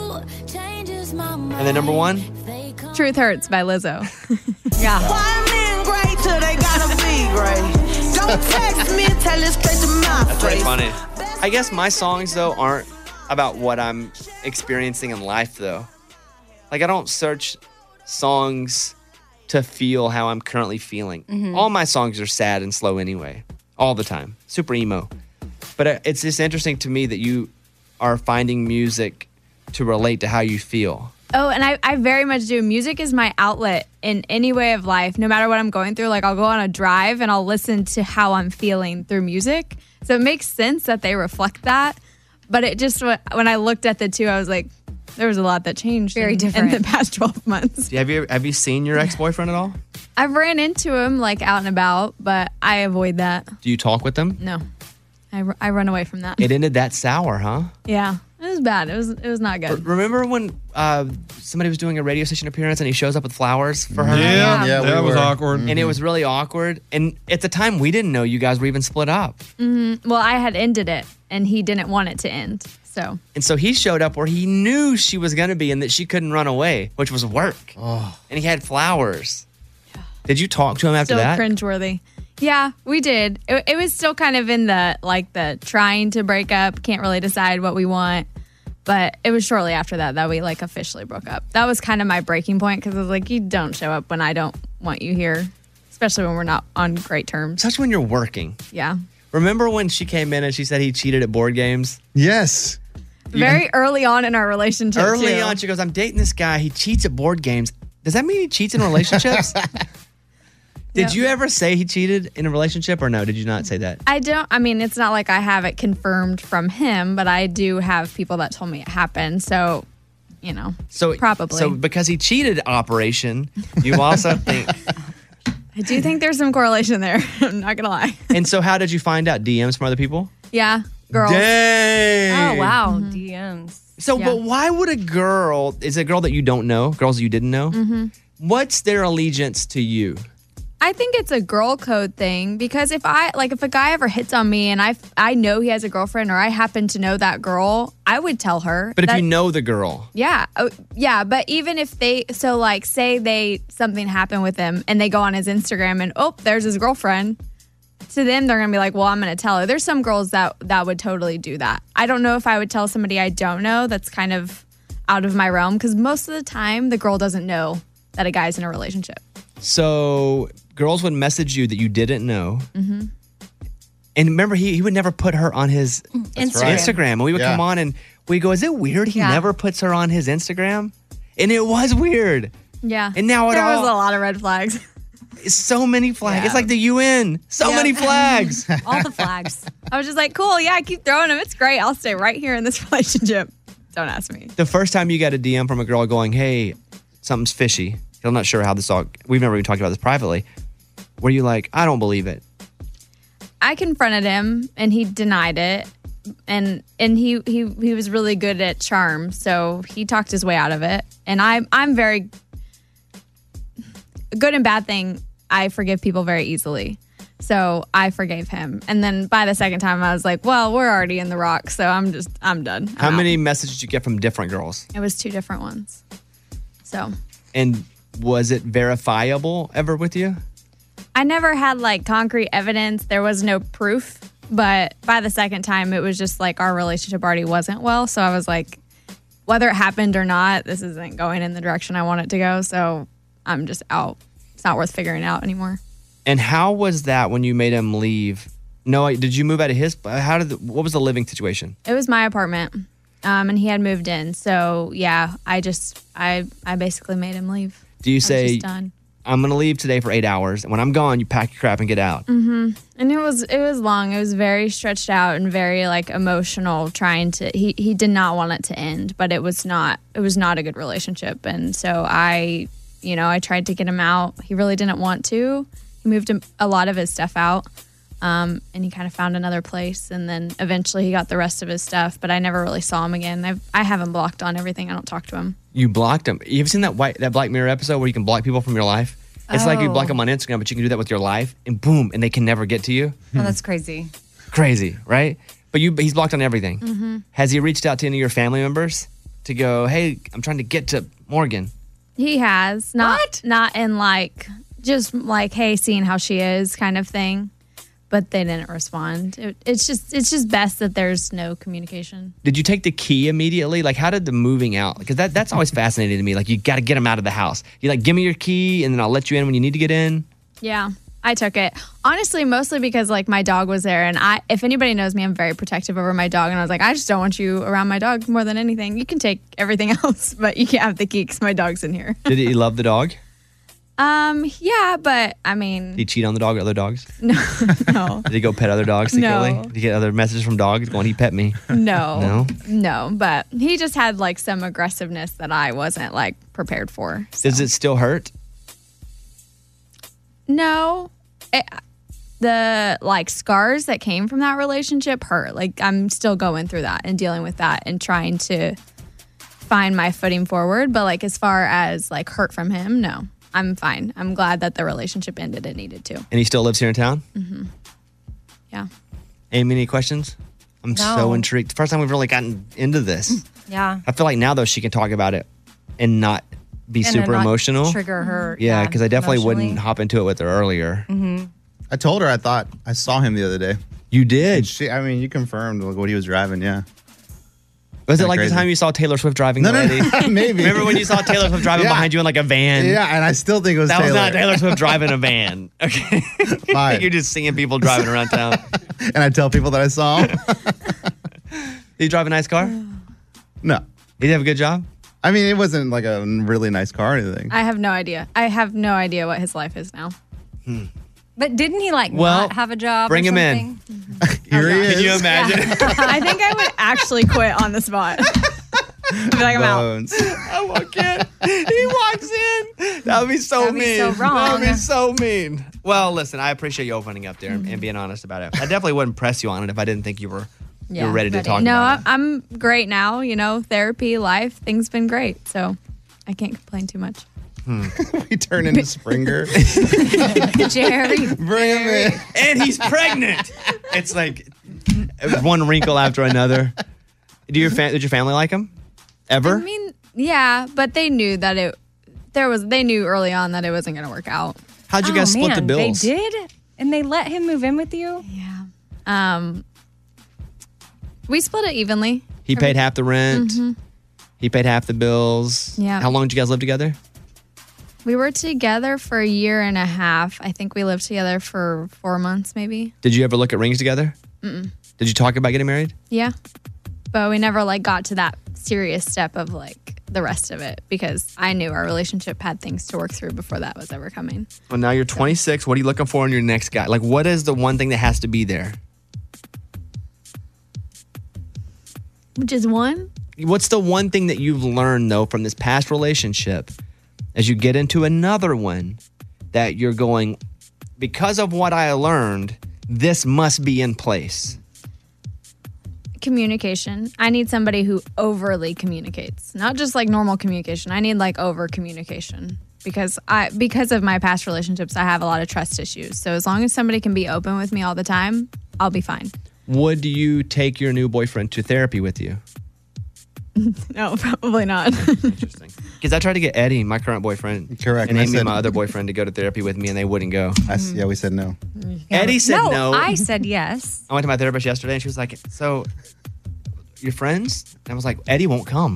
And then number 1? Truth Hurts by Lizzo. Yeah. Why men great till they gotta be great? Don't text me, tell it straight to my That's very face. funny. I guess my songs, though, aren't about what I'm experiencing in life, though. Like, I don't search songs to feel how I'm currently feeling. Mhm. All my songs are sad and slow anyway, all the time. Super emo. But it's just interesting to me that you are finding music to relate to how you feel. Oh, and I very much do. Music is my outlet in any way of life, no matter what I'm going through. Like, I'll go on a drive and I'll listen to how I'm feeling through music. So it makes sense that they reflect that. But it just, when I looked at the two, I was like, there was a lot that changed Very in different. the past 12 months. Have you seen your ex-boyfriend at all? I've ran into him like out and about, but I avoid that. Do you talk with them? No, I run away from that. It ended that sour, huh? Yeah, it was bad. It was not good. Remember when somebody was doing a radio station appearance and he shows up with flowers for her? That was awkward. And it was really awkward. And at the time, we didn't know you guys were even split up. Well, I had ended it, and he didn't want it to end. So And so he showed up where he knew she was going to be and that she couldn't run away, which was work. And he had flowers. Did you talk to him after still that? cringeworthy. Yeah, we did. It was still kind of in the trying to break up, can't really decide what we want. But it was shortly after that we like officially broke up. That was kind of my breaking point because I was like, you don't show up when I don't want you here, especially when we're not on great terms. That's when you're working. Yeah. Remember when she came in and she said he cheated at board games? Yes. Very early on in our relationship. Early too. on, she goes, I'm dating this guy. He cheats at board games. Does that mean he cheats in relationships? Did you ever say he cheated in a relationship or no? Did you not say that? I mean, it's not like I have it confirmed from him, but I do have people that told me it happened. So, So probably. So because he cheated, Operation, you also think. I do think there's some correlation there. I'm not going to lie. And so how did you find out? DMs from other people? Yeah. Girls. Dang. Oh, wow. DMs. So, but why would a girl, is it a girl that you don't know, girls you didn't know? Mm-hmm. What's their allegiance to you? I think it's a girl code thing because if a guy ever hits on me and I know he has a girlfriend or I happen to know that girl, I would tell her. But if you know the girl. Yeah. Yeah. But even if say something happened with him and they go on his Instagram and, there's his girlfriend. To them, they're going to be like, well, I'm going to tell her. There's some girls that would totally do that. I don't know if I would tell somebody I don't know. That's kind of out of my realm because most of the time the girl doesn't know that a guy's in a relationship. So girls would message you that you didn't know. Mm-hmm. And remember, he would never put her on his Instagram. And we would come on and we go, is it weird he never puts her on his Instagram? And it was weird. Yeah. And now there was a lot of red flags. So many flags. Yeah. It's like the UN. So many flags. All the flags. I was just like, cool. Yeah, I keep throwing them. It's great. I'll stay right here in this relationship. Don't ask me. The first time you got a DM from a girl going, hey, something's fishy. I'm not sure how this all, we've never even talked about this privately. Were you like, I don't believe it? I confronted him and he denied it. And he was really good at charm. So he talked his way out of it. And I'm very good and bad thing. I forgive people very easily. So I forgave him. And then by the second time, I was like, well, we're already in the rock. So I'm done. How many messages did you get from different girls? It was 2 different ones. So. And was it verifiable ever with you? I never had like concrete evidence. There was no proof. But by the second time, it was just like our relationship already wasn't well. So I was like, whether it happened or not, this isn't going in the direction I want it to go. So I'm just out. It's not worth figuring out anymore. And how was that when you made him leave? No, did you move out of his? What was the living situation? It was my apartment, and he had moved in. So yeah, I basically made him leave. Do you say, done. I'm going to leave today for 8 hours, and when I'm gone, you pack your crap and get out? Mm-hmm. And it was long. It was very stretched out and very like emotional. He did not want it to end, but it was not a good relationship, and so I tried to get him out. He really didn't want to. He moved a lot of his stuff out, and he kind of found another place. And then eventually he got the rest of his stuff, but I never really saw him again. I have him blocked on everything. I don't talk to him. You blocked him? You've seen that Black Mirror episode where you can block people from your life? It's like you block them on Instagram, but you can do that with your life, and boom, and they can never get to you. Oh, that's crazy. Crazy, right? But he's blocked on everything. Mm-hmm. Has he reached out to any of your family members to go, hey, I'm trying to get to Morgan? He has. Not in like... just like, hey, seeing how she is kind of thing. But they didn't respond. It's just best that there's no communication. Did you take the key immediately? Like, how did the moving out? Because that's always fascinating to me. Like, you got to get him out of the house. You like, give me your key and then I'll let you in when you need to get in. Yeah, I took it. Honestly, mostly because like my dog was there. And if anybody knows me, I'm very protective over my dog. And I was like, I just don't want you around my dog more than anything. You can take everything else, but you can't have the key because my dog's in here. Did he love the dog? Yeah, but I mean... Did he cheat on the dog or other dogs? No. Did he go pet other dogs secretly? No. Did he get other messages from dogs going, he pet me? No, but he just had like some aggressiveness that I wasn't like prepared for. So. Does it still hurt? No. The like scars that came from that relationship hurt. Like I'm still going through that and dealing with that and trying to find my footing forward. But like as far as like hurt from him, no. I'm fine. I'm glad that the relationship ended. It needed to. And he still lives here in town? Mm-hmm. Yeah. Amy, any questions? I'm so intrigued. First time we've really gotten into this. Yeah. I feel like now, though, she can talk about it and not be super emotional. Trigger her. Yeah, because I definitely wouldn't hop into it with her earlier. Mm-hmm. I told her I thought I saw him the other day. You did? You confirmed what he was driving, yeah. Was it like the time you saw Taylor Swift driving the lady? Maybe. Remember when you saw Taylor Swift driving behind you in like a van? Yeah, and I still think it was that Taylor. was not Taylor Swift driving a van. Okay. Fine. You're just seeing people driving around town. And I tell people that I saw him. Did he drive a nice car? No. Did he have a good job? I mean, it wasn't like a really nice car or anything. I have no idea. I have no idea what his life is now. But didn't he not have a job? Bring or him something? in. Here he is. Can you imagine? Yeah. I think I would actually quit on the spot. I'd be like, I'm out. I walk in. He walks in. That would be so That'd mean. be so wrong. That would be so mean. Well, listen, I appreciate you opening up there and being honest about it. I definitely wouldn't press you on it if I didn't think you were ready to talk about it. No, I'm great now. Therapy, life, things been great. So I can't complain too much. We turn into Springer. Jerry. Bring him in. And he's pregnant. It's like one wrinkle after another. Did your family like him? Ever? I mean, yeah, but they knew that they knew early on that it wasn't going to work out. How'd you guys split the bills? They did? And they let him move in with you? Yeah. We split it evenly. He paid half the rent. Mhm. He paid half the bills. Yeah. How long did you guys live together? We were together for a year and a half. I think we lived together for 4 months, maybe. Did you ever look at rings together? Mm-mm. Did you talk about getting married? Yeah. But we never got to that serious step of the rest of it because I knew our relationship had things to work through before that was ever coming. Well, now you're 26. What are you looking for in your next guy? What is the one thing that has to be there? Which is one? What's the one thing that you've learned, though, from this past relationship as you get into another one that you're going, because of what I learned, this must be in place? Communication. I need somebody who overly communicates, not just normal communication. I need over communication because of my past relationships, I have a lot of trust issues. So as long as somebody can be open with me all the time, I'll be fine. Would you take your new boyfriend to therapy with you? No, probably not. Interesting. Because I tried to get Eddie, my current boyfriend, Correct. and I Amy, said- my other boyfriend, to go to therapy with me, and they wouldn't go. Yeah, we said no. Eddie said no. I said yes. I went to my therapist yesterday, and she was like, "So, your friends?" And I was like, "Eddie won't come."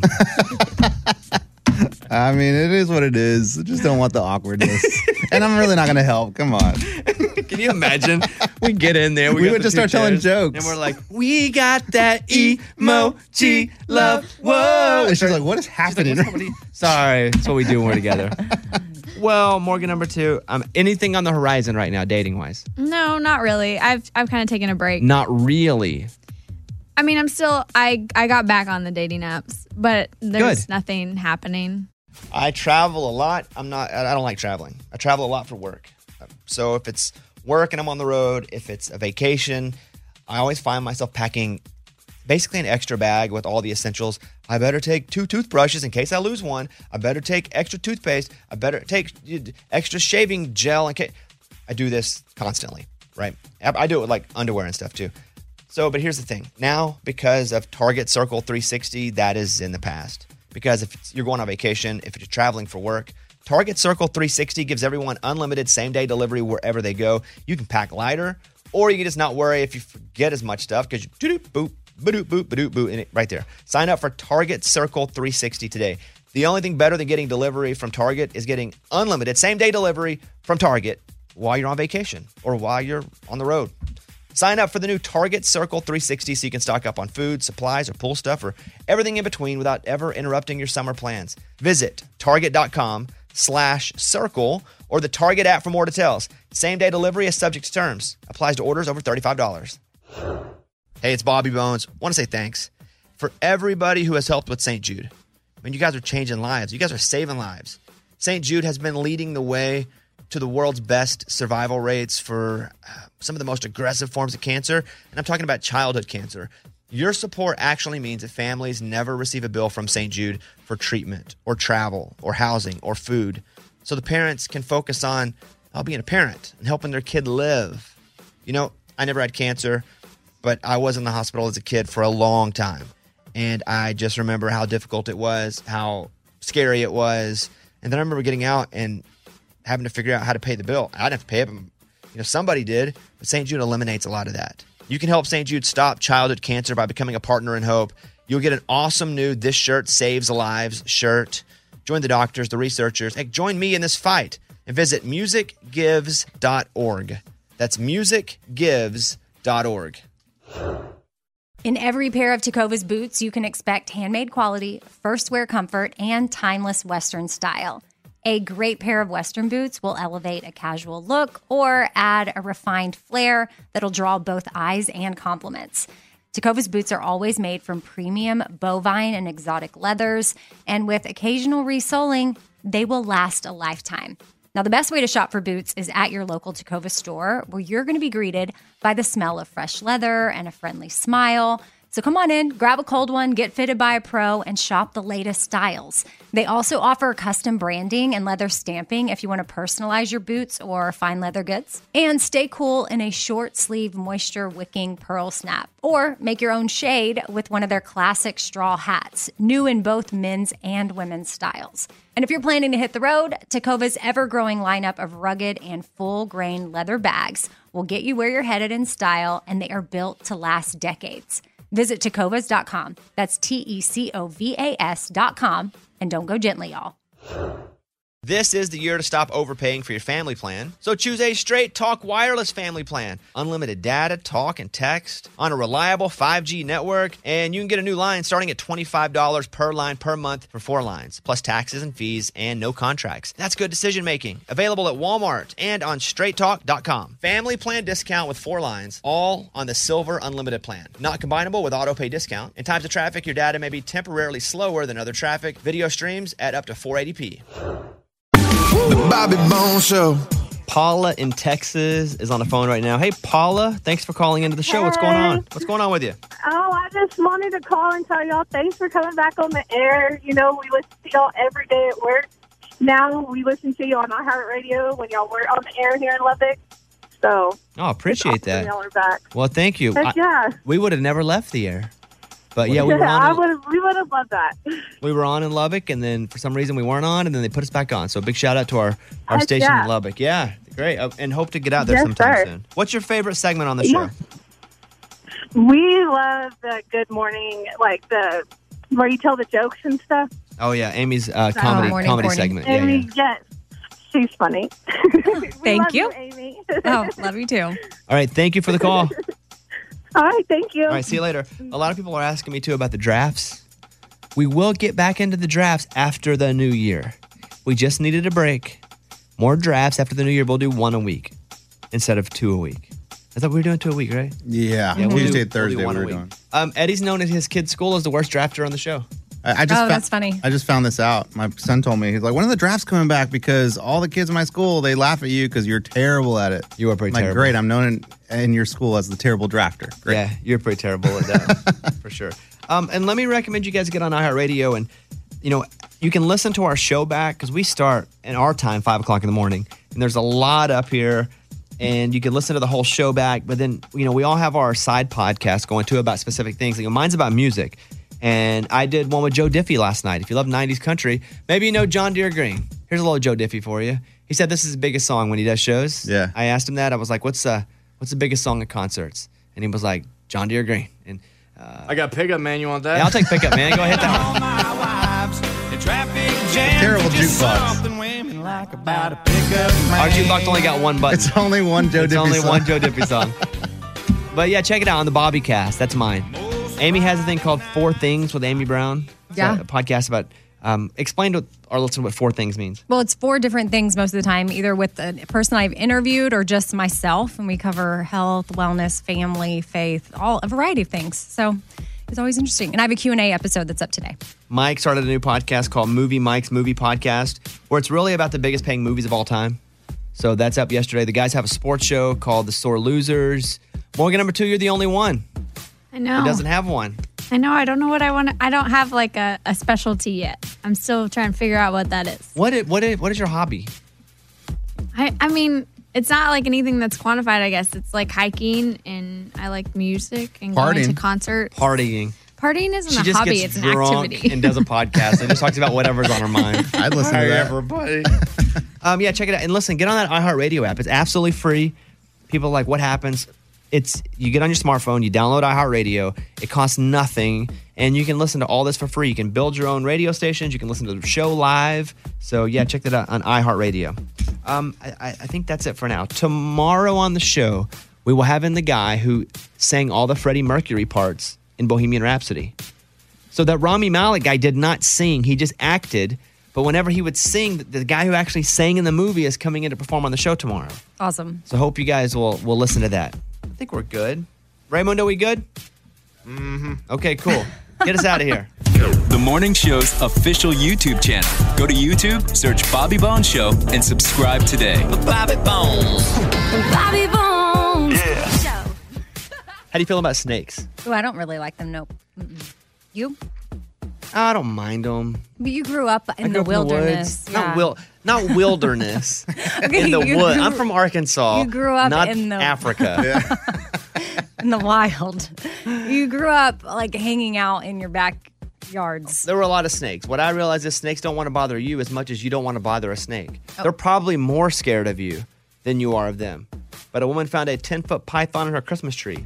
I mean, it is what it is. I just don't want the awkwardness. And I'm really not going to help. Come on. Can you imagine? We get in there. We got would the just two start telling chairs, jokes. And we're like, we got that emoji love. Whoa. And she's like, what is happening? Sorry. That's what we do when we're together. Well, Morgan, number 2, anything on the horizon right now, dating-wise? No, not really. I've kind of taken a break. Not really. I mean, I'm still, I got back on the dating apps, but there's nothing happening. I travel a lot. I don't like traveling. I travel a lot for work. So if it's work and I'm on the road, if it's a vacation, I always find myself packing basically an extra bag with all the essentials. I better take 2 toothbrushes in case I lose one. I better take extra toothpaste. I better take extra shaving gel in case. I do this constantly, right? I do it with underwear and stuff too. So, but here's the thing. Now, because of Target Circle 360, that is in the past. Because if you're going on vacation, if you're traveling for work, Target Circle 360 gives everyone unlimited same-day delivery wherever they go. You can pack lighter, or you can just not worry if you forget as much stuff because you boop, ba-doop, boop, ba-doop, boop, and right there. Sign up for Target Circle 360 today. The only thing better than getting delivery from Target is getting unlimited same-day delivery from Target while you're on vacation or while you're on the road. Sign up for the new Target Circle 360 so you can stock up on food, supplies, or pool stuff, or everything in between without ever interrupting your summer plans. Visit Target.com/circle or the Target app for more details. Same-day delivery is subject to terms. Applies to orders over $35. Hey, it's Bobby Bones. Want to say thanks for everybody who has helped with St. Jude. I mean, you guys are changing lives. You guys are saving lives. St. Jude has been leading the way to the world's best survival rates for some of the most aggressive forms of cancer. And I'm talking about childhood cancer. Your support actually means that families never receive a bill from St. Jude for treatment or travel or housing or food. So the parents can focus on being a parent and helping their kid live. You know, I never had cancer, but I was in the hospital as a kid for a long time. And I just remember how difficult it was, how scary it was. And then I remember getting out and having to figure out how to pay the bill. I didn't have to pay it, but somebody did. But St. Jude eliminates a lot of that. You can help St. Jude stop childhood cancer by becoming a partner in hope. You'll get an awesome new This Shirt Saves Lives shirt. Join the doctors, the researchers. Hey, join me in this fight and visit musicgives.org. That's musicgives.org. In every pair of Tecovas boots, you can expect handmade quality, first wear comfort, and timeless Western style. A great pair of Western boots will elevate a casual look or add a refined flair that'll draw both eyes and compliments. Tecovas boots are always made from premium bovine and exotic leathers, and with occasional resoling, they will last a lifetime. Now, the best way to shop for boots is at your local Tecovas store, where you're going to be greeted by the smell of fresh leather and a friendly smile. So come on in, grab a cold one, get fitted by a pro, and shop the latest styles. They also offer custom branding and leather stamping if you want to personalize your boots or fine leather goods. And stay cool in a short sleeve moisture wicking pearl snap. Or make your own shade with one of their classic straw hats, new in both men's and women's styles. And if you're planning to hit the road, Takova's ever-growing lineup of rugged and full-grain leather bags will get you where you're headed in style, and they are built to last decades. Visit Tecovas.com. That's Tecovas.com. And don't go gently, y'all. This is the year to stop overpaying for your family plan. So choose a Straight Talk Wireless family plan. Unlimited data, talk, and text on a reliable 5G network. And you can get a new line starting at $25 per line per month for 4 lines, plus taxes and fees and no contracts. That's good decision making. Available at Walmart and on straighttalk.com. Family plan discount with 4 lines, all on the Silver Unlimited plan. Not combinable with auto pay discount. In times of traffic, your data may be temporarily slower than other traffic. Video streams at up to 480p. The Bobby Bones Show. Paula in Texas is on the phone right now. Hey, Paula, thanks for calling into the show. What's going on? What's going on with you? Oh, I just wanted to call and tell y'all thanks for coming back on the air. You know, we listen to y'all every day at work. Now we listen to you on iHeartRadio when y'all were on the air here in Lubbock. So, Oh, appreciate that. Y'all are back. Well, thank you. Heck yeah. We would have never left the air. But yeah, we were on. We would have loved that. We were on in Lubbock, and then for some reason we weren't on, and then they put us back on. So big shout out to our Heck station yeah. in Lubbock. Yeah, great. And hope to get out there Yes, sometime sir. soon. What's your favorite segment on the show? We love the Good Morning, like the where you tell the jokes and stuff. Oh yeah, Amy's comedy segment. Yeah, Amy, yes, she's funny. Thank you. Amy. Oh, love you too. All right, thank you for the call. All right, thank you. All right, see you later. A lot of people are asking me too about the drafts. We will get back into the drafts after the new year. We just needed a break. More drafts after the new year. We'll do 1 a week instead of 2 a week. I thought we were doing 2 a week, right? Yeah, we'll Tuesday, do Thursday, one we a were week. doing. Eddie's known at his kid's school as the worst drafter on the show. That's funny. I just found this out. My son told me, he's like, when are the drafts coming back? Because all the kids in my school, they laugh at you because you're terrible at it. You are pretty terrible. terrible. Great, I'm known in your school as the terrible drafter. Great. Yeah, you're pretty terrible at that, for sure. And let me recommend you guys get on iHeartRadio, and you can listen to our show back because we start in our time 5 o'clock in the morning, and there's a lot up here, and you can listen to the whole show back. But then we all have our side podcasts going too about specific things. Mine's about music. And I did one with Joe Diffie last night. If you love 90s country, maybe you know John Deere Green. Here's a little Joe Diffie for you. He said this is his biggest song when he does shows. Yeah. I asked him that. I was like, what's the biggest song at concerts? And he was like, John Deere Green. And I got pickup, man. You want that? Yeah, I'll take pickup, man. Go ahead, that one. Terrible jukebox. Our jukebox only got one button. It's only one Joe Diffie It's only song. one Joe Diffie song. But yeah, check it out on the Bobby Cast. That's mine. Amy has a thing called 4 Things with Amy Brown. It's Yeah. a podcast about, explain to our listeners what 4 things means. Well, it's 4 different things most of the time, either with the person I've interviewed or just myself. And we cover health, wellness, family, faith, a variety of things. So it's always interesting. And I have a Q&A episode that's up today. Mike started a new podcast called Movie Mike's Movie Podcast, where it's really about the biggest paying movies of all time. So that's up yesterday. The guys have a sports show called The Sore Losers. Morgan, number 2, you're the only one. I know. It doesn't have one. I know. I don't know what I want. I don't have like a specialty yet. I'm still trying to figure out what that is. What is your hobby? I mean, it's not like anything that's quantified, I guess. It's like hiking, and I like music and going to concerts. Partying. Partying isn't She a just hobby, gets it's an drunk activity. and does a podcast and just talks about whatever's on her mind. I'd listen to that. Everybody. Yeah, check it out. And listen, get on that iHeartRadio app. It's absolutely free. People are like, what happens? You get on your smartphone, you download iHeartRadio. It costs nothing, and you can listen to all this for free. You can build your own radio stations. You can listen to the show live. So, yeah, check that out on iHeartRadio. I think that's it for now. Tomorrow on the show, we will have in the guy who sang all the Freddie Mercury parts in Bohemian Rhapsody. So that Rami Malek guy did not sing. He just acted. But whenever he would sing, the guy who actually sang in the movie is coming in to perform on the show tomorrow. Awesome. So hope you guys will listen to that. I think we're good. Raymond, are we good? Mm-hmm. Okay, cool. Get us out of here. The Morning Show's official YouTube channel. Go to YouTube, search Bobby Bones Show, and subscribe today. Bobby Bones. Bobby Bones. Yeah. How do you feel about snakes? Ooh, I don't really like them. Nope. Mm-mm. You? I don't mind them. But you grew up in the wilderness. Not wilderness. Okay, in the you wood. grew- I'm from Arkansas. you grew up not in the- Africa. In the wild. You grew up like hanging out in your backyards. There were a lot of snakes. What I realized is snakes don't want to bother you as much as you don't want to bother a snake. Oh. They're probably more scared of you than you are of them. But a woman found a 10-foot python in her Christmas tree.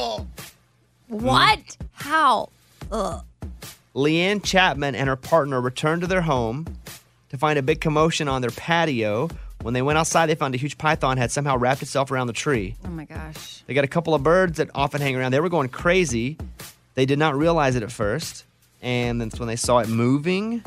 What? How? Ugh. Leanne Chapman and her partner returned to their home to find a big commotion on their patio. When they went outside, they found a huge python had somehow wrapped itself around the tree. Oh my gosh. They got a couple of birds that often hang around. They were going crazy. They did not realize it at first. And that's when they saw it moving.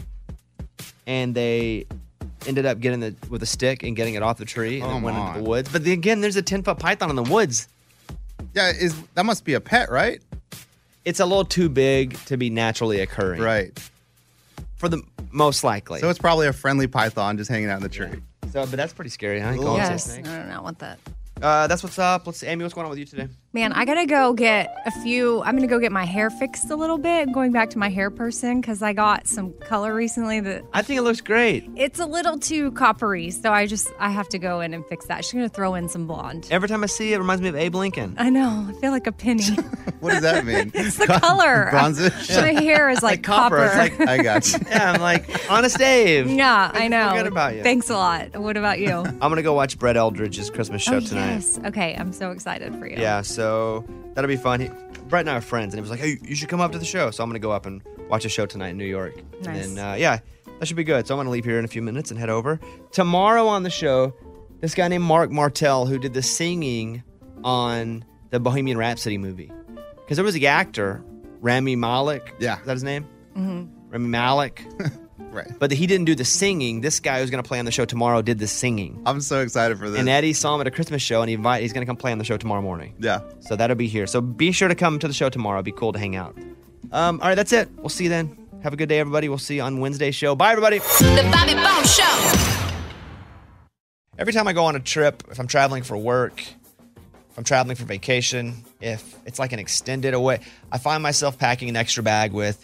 And they ended up getting it with a stick and getting it off the tree and then went into the woods. But again, there's a 10-foot python in the woods. Yeah, that must be a pet, right? It's a little too big to be naturally occurring. Right. For the most likely. So it's probably a friendly python just hanging out in the tree. So, but that's pretty scary, huh? Yes. I don't know what that. That's what's up. Let's see. Amy, what's going on with you today? Man, I gotta go get I'm gonna go get my hair fixed a little bit. I'm going back to my hair person because I got some color recently that I think it looks great. It's a little too coppery, so I have to go in and fix that. She's gonna throw in some blonde. Every time I see it, it reminds me of Abe Lincoln. I know. I feel like a penny. What does that mean? It's the color. Bronzish? My hair is like copper. It's like, I got you. Yeah, I'm like, Honest Abe. Yeah, I know. Forget about you. Thanks a lot. What about you? I'm going to go watch Brett Eldridge's Christmas show tonight. Yes. Okay, I'm so excited for you. Yeah, so that'll be fun. Brett and I are friends, and he was like, hey, you should come up to the show. So I'm going to go up and watch a show tonight in New York. Nice. And then, yeah, that should be good. So I'm going to leave here in a few minutes and head over. Tomorrow on the show, this guy named Mark Martell, who did the singing on the Bohemian Rhapsody movie. Because there was the actor, Rami Malek. Yeah. Is that his name? Mm-hmm. Rami Malek. Right. But he didn't do the singing. This guy who's going to play on the show tomorrow did the singing. I'm so excited for this. And Eddie saw him at a Christmas show, and he's going to come play on the show tomorrow morning. Yeah. So that'll be here. So be sure to come to the show tomorrow. It'll be cool to hang out. All right, that's it. We'll see you then. Have a good day, everybody. We'll see you on Wednesday's show. Bye, everybody. The Bobby Bones Show. Every time I go on a trip, if I'm traveling for work, if I'm traveling for vacation, if it's like an extended away, I find myself packing an extra bag with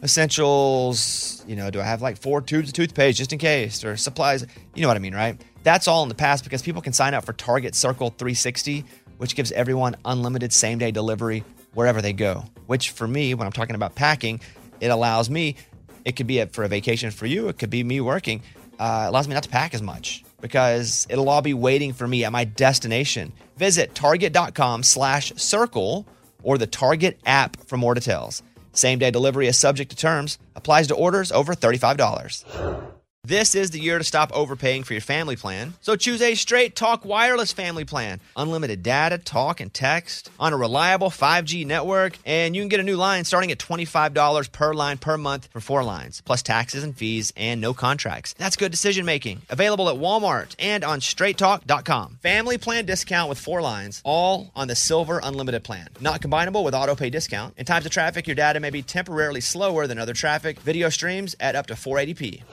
essentials. You know, do I have like 4 tubes of toothpaste just in case, or supplies? You know what I mean, right? That's all in the past because people can sign up for Target Circle 360, which gives everyone unlimited same-day delivery wherever they go. Which for me, when I'm talking about packing, it allows me, it could be for a vacation for you, it could be me working, it allows me not to pack as much because it'll all be waiting for me at my destination. Visit target.com/circle or the Target app for more details. Same-day delivery is subject to terms. Applies to orders over $35. This is the year to stop overpaying for your family plan. So choose a Straight Talk Wireless family plan. Unlimited data, talk, and text on a reliable 5G network. And you can get a new line starting at $25 per line per month for 4 lines, plus taxes and fees and no contracts. That's good decision making. Available at Walmart and on straighttalk.com. Family plan discount with 4 lines, all on the Silver Unlimited plan. Not combinable with auto pay discount. In times of traffic, your data may be temporarily slower than other traffic. Video streams at up to 480p.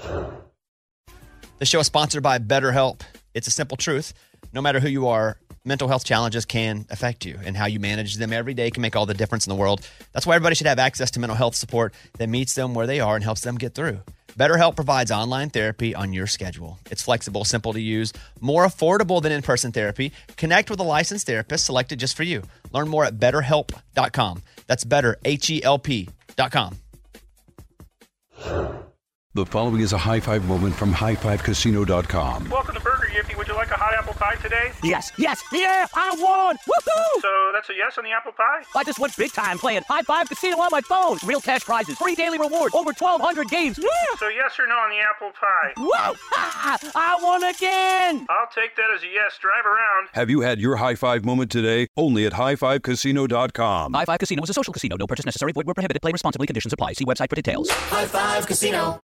The show is sponsored by BetterHelp. It's a simple truth. No matter who you are, mental health challenges can affect you, and how you manage them every day can make all the difference in the world. That's why everybody should have access to mental health support that meets them where they are and helps them get through. BetterHelp provides online therapy on your schedule. It's flexible, simple to use, more affordable than in-person therapy. Connect with a licensed therapist selected just for you. Learn more at BetterHelp.com. That's better, HELP.com. The following is a high five moment from highfivecasino.com. Welcome to Burger Yippee. Would you like a hot apple pie today? Yes, yes, yeah, I won! Woohoo! So that's a yes on the apple pie? I just went big time playing High Five Casino on my phone. Real cash prizes, free daily rewards, over 1,200 games. Yeah! So yes or no on the apple pie? Whoa! I won again! I'll take that as a yes. Drive around. Have you had your high five moment today? Only at highfivecasino.com. High Five Casino is a social casino. No purchase necessary. Void where prohibited. Play responsibly. Conditions apply. See website for details. High Five Casino.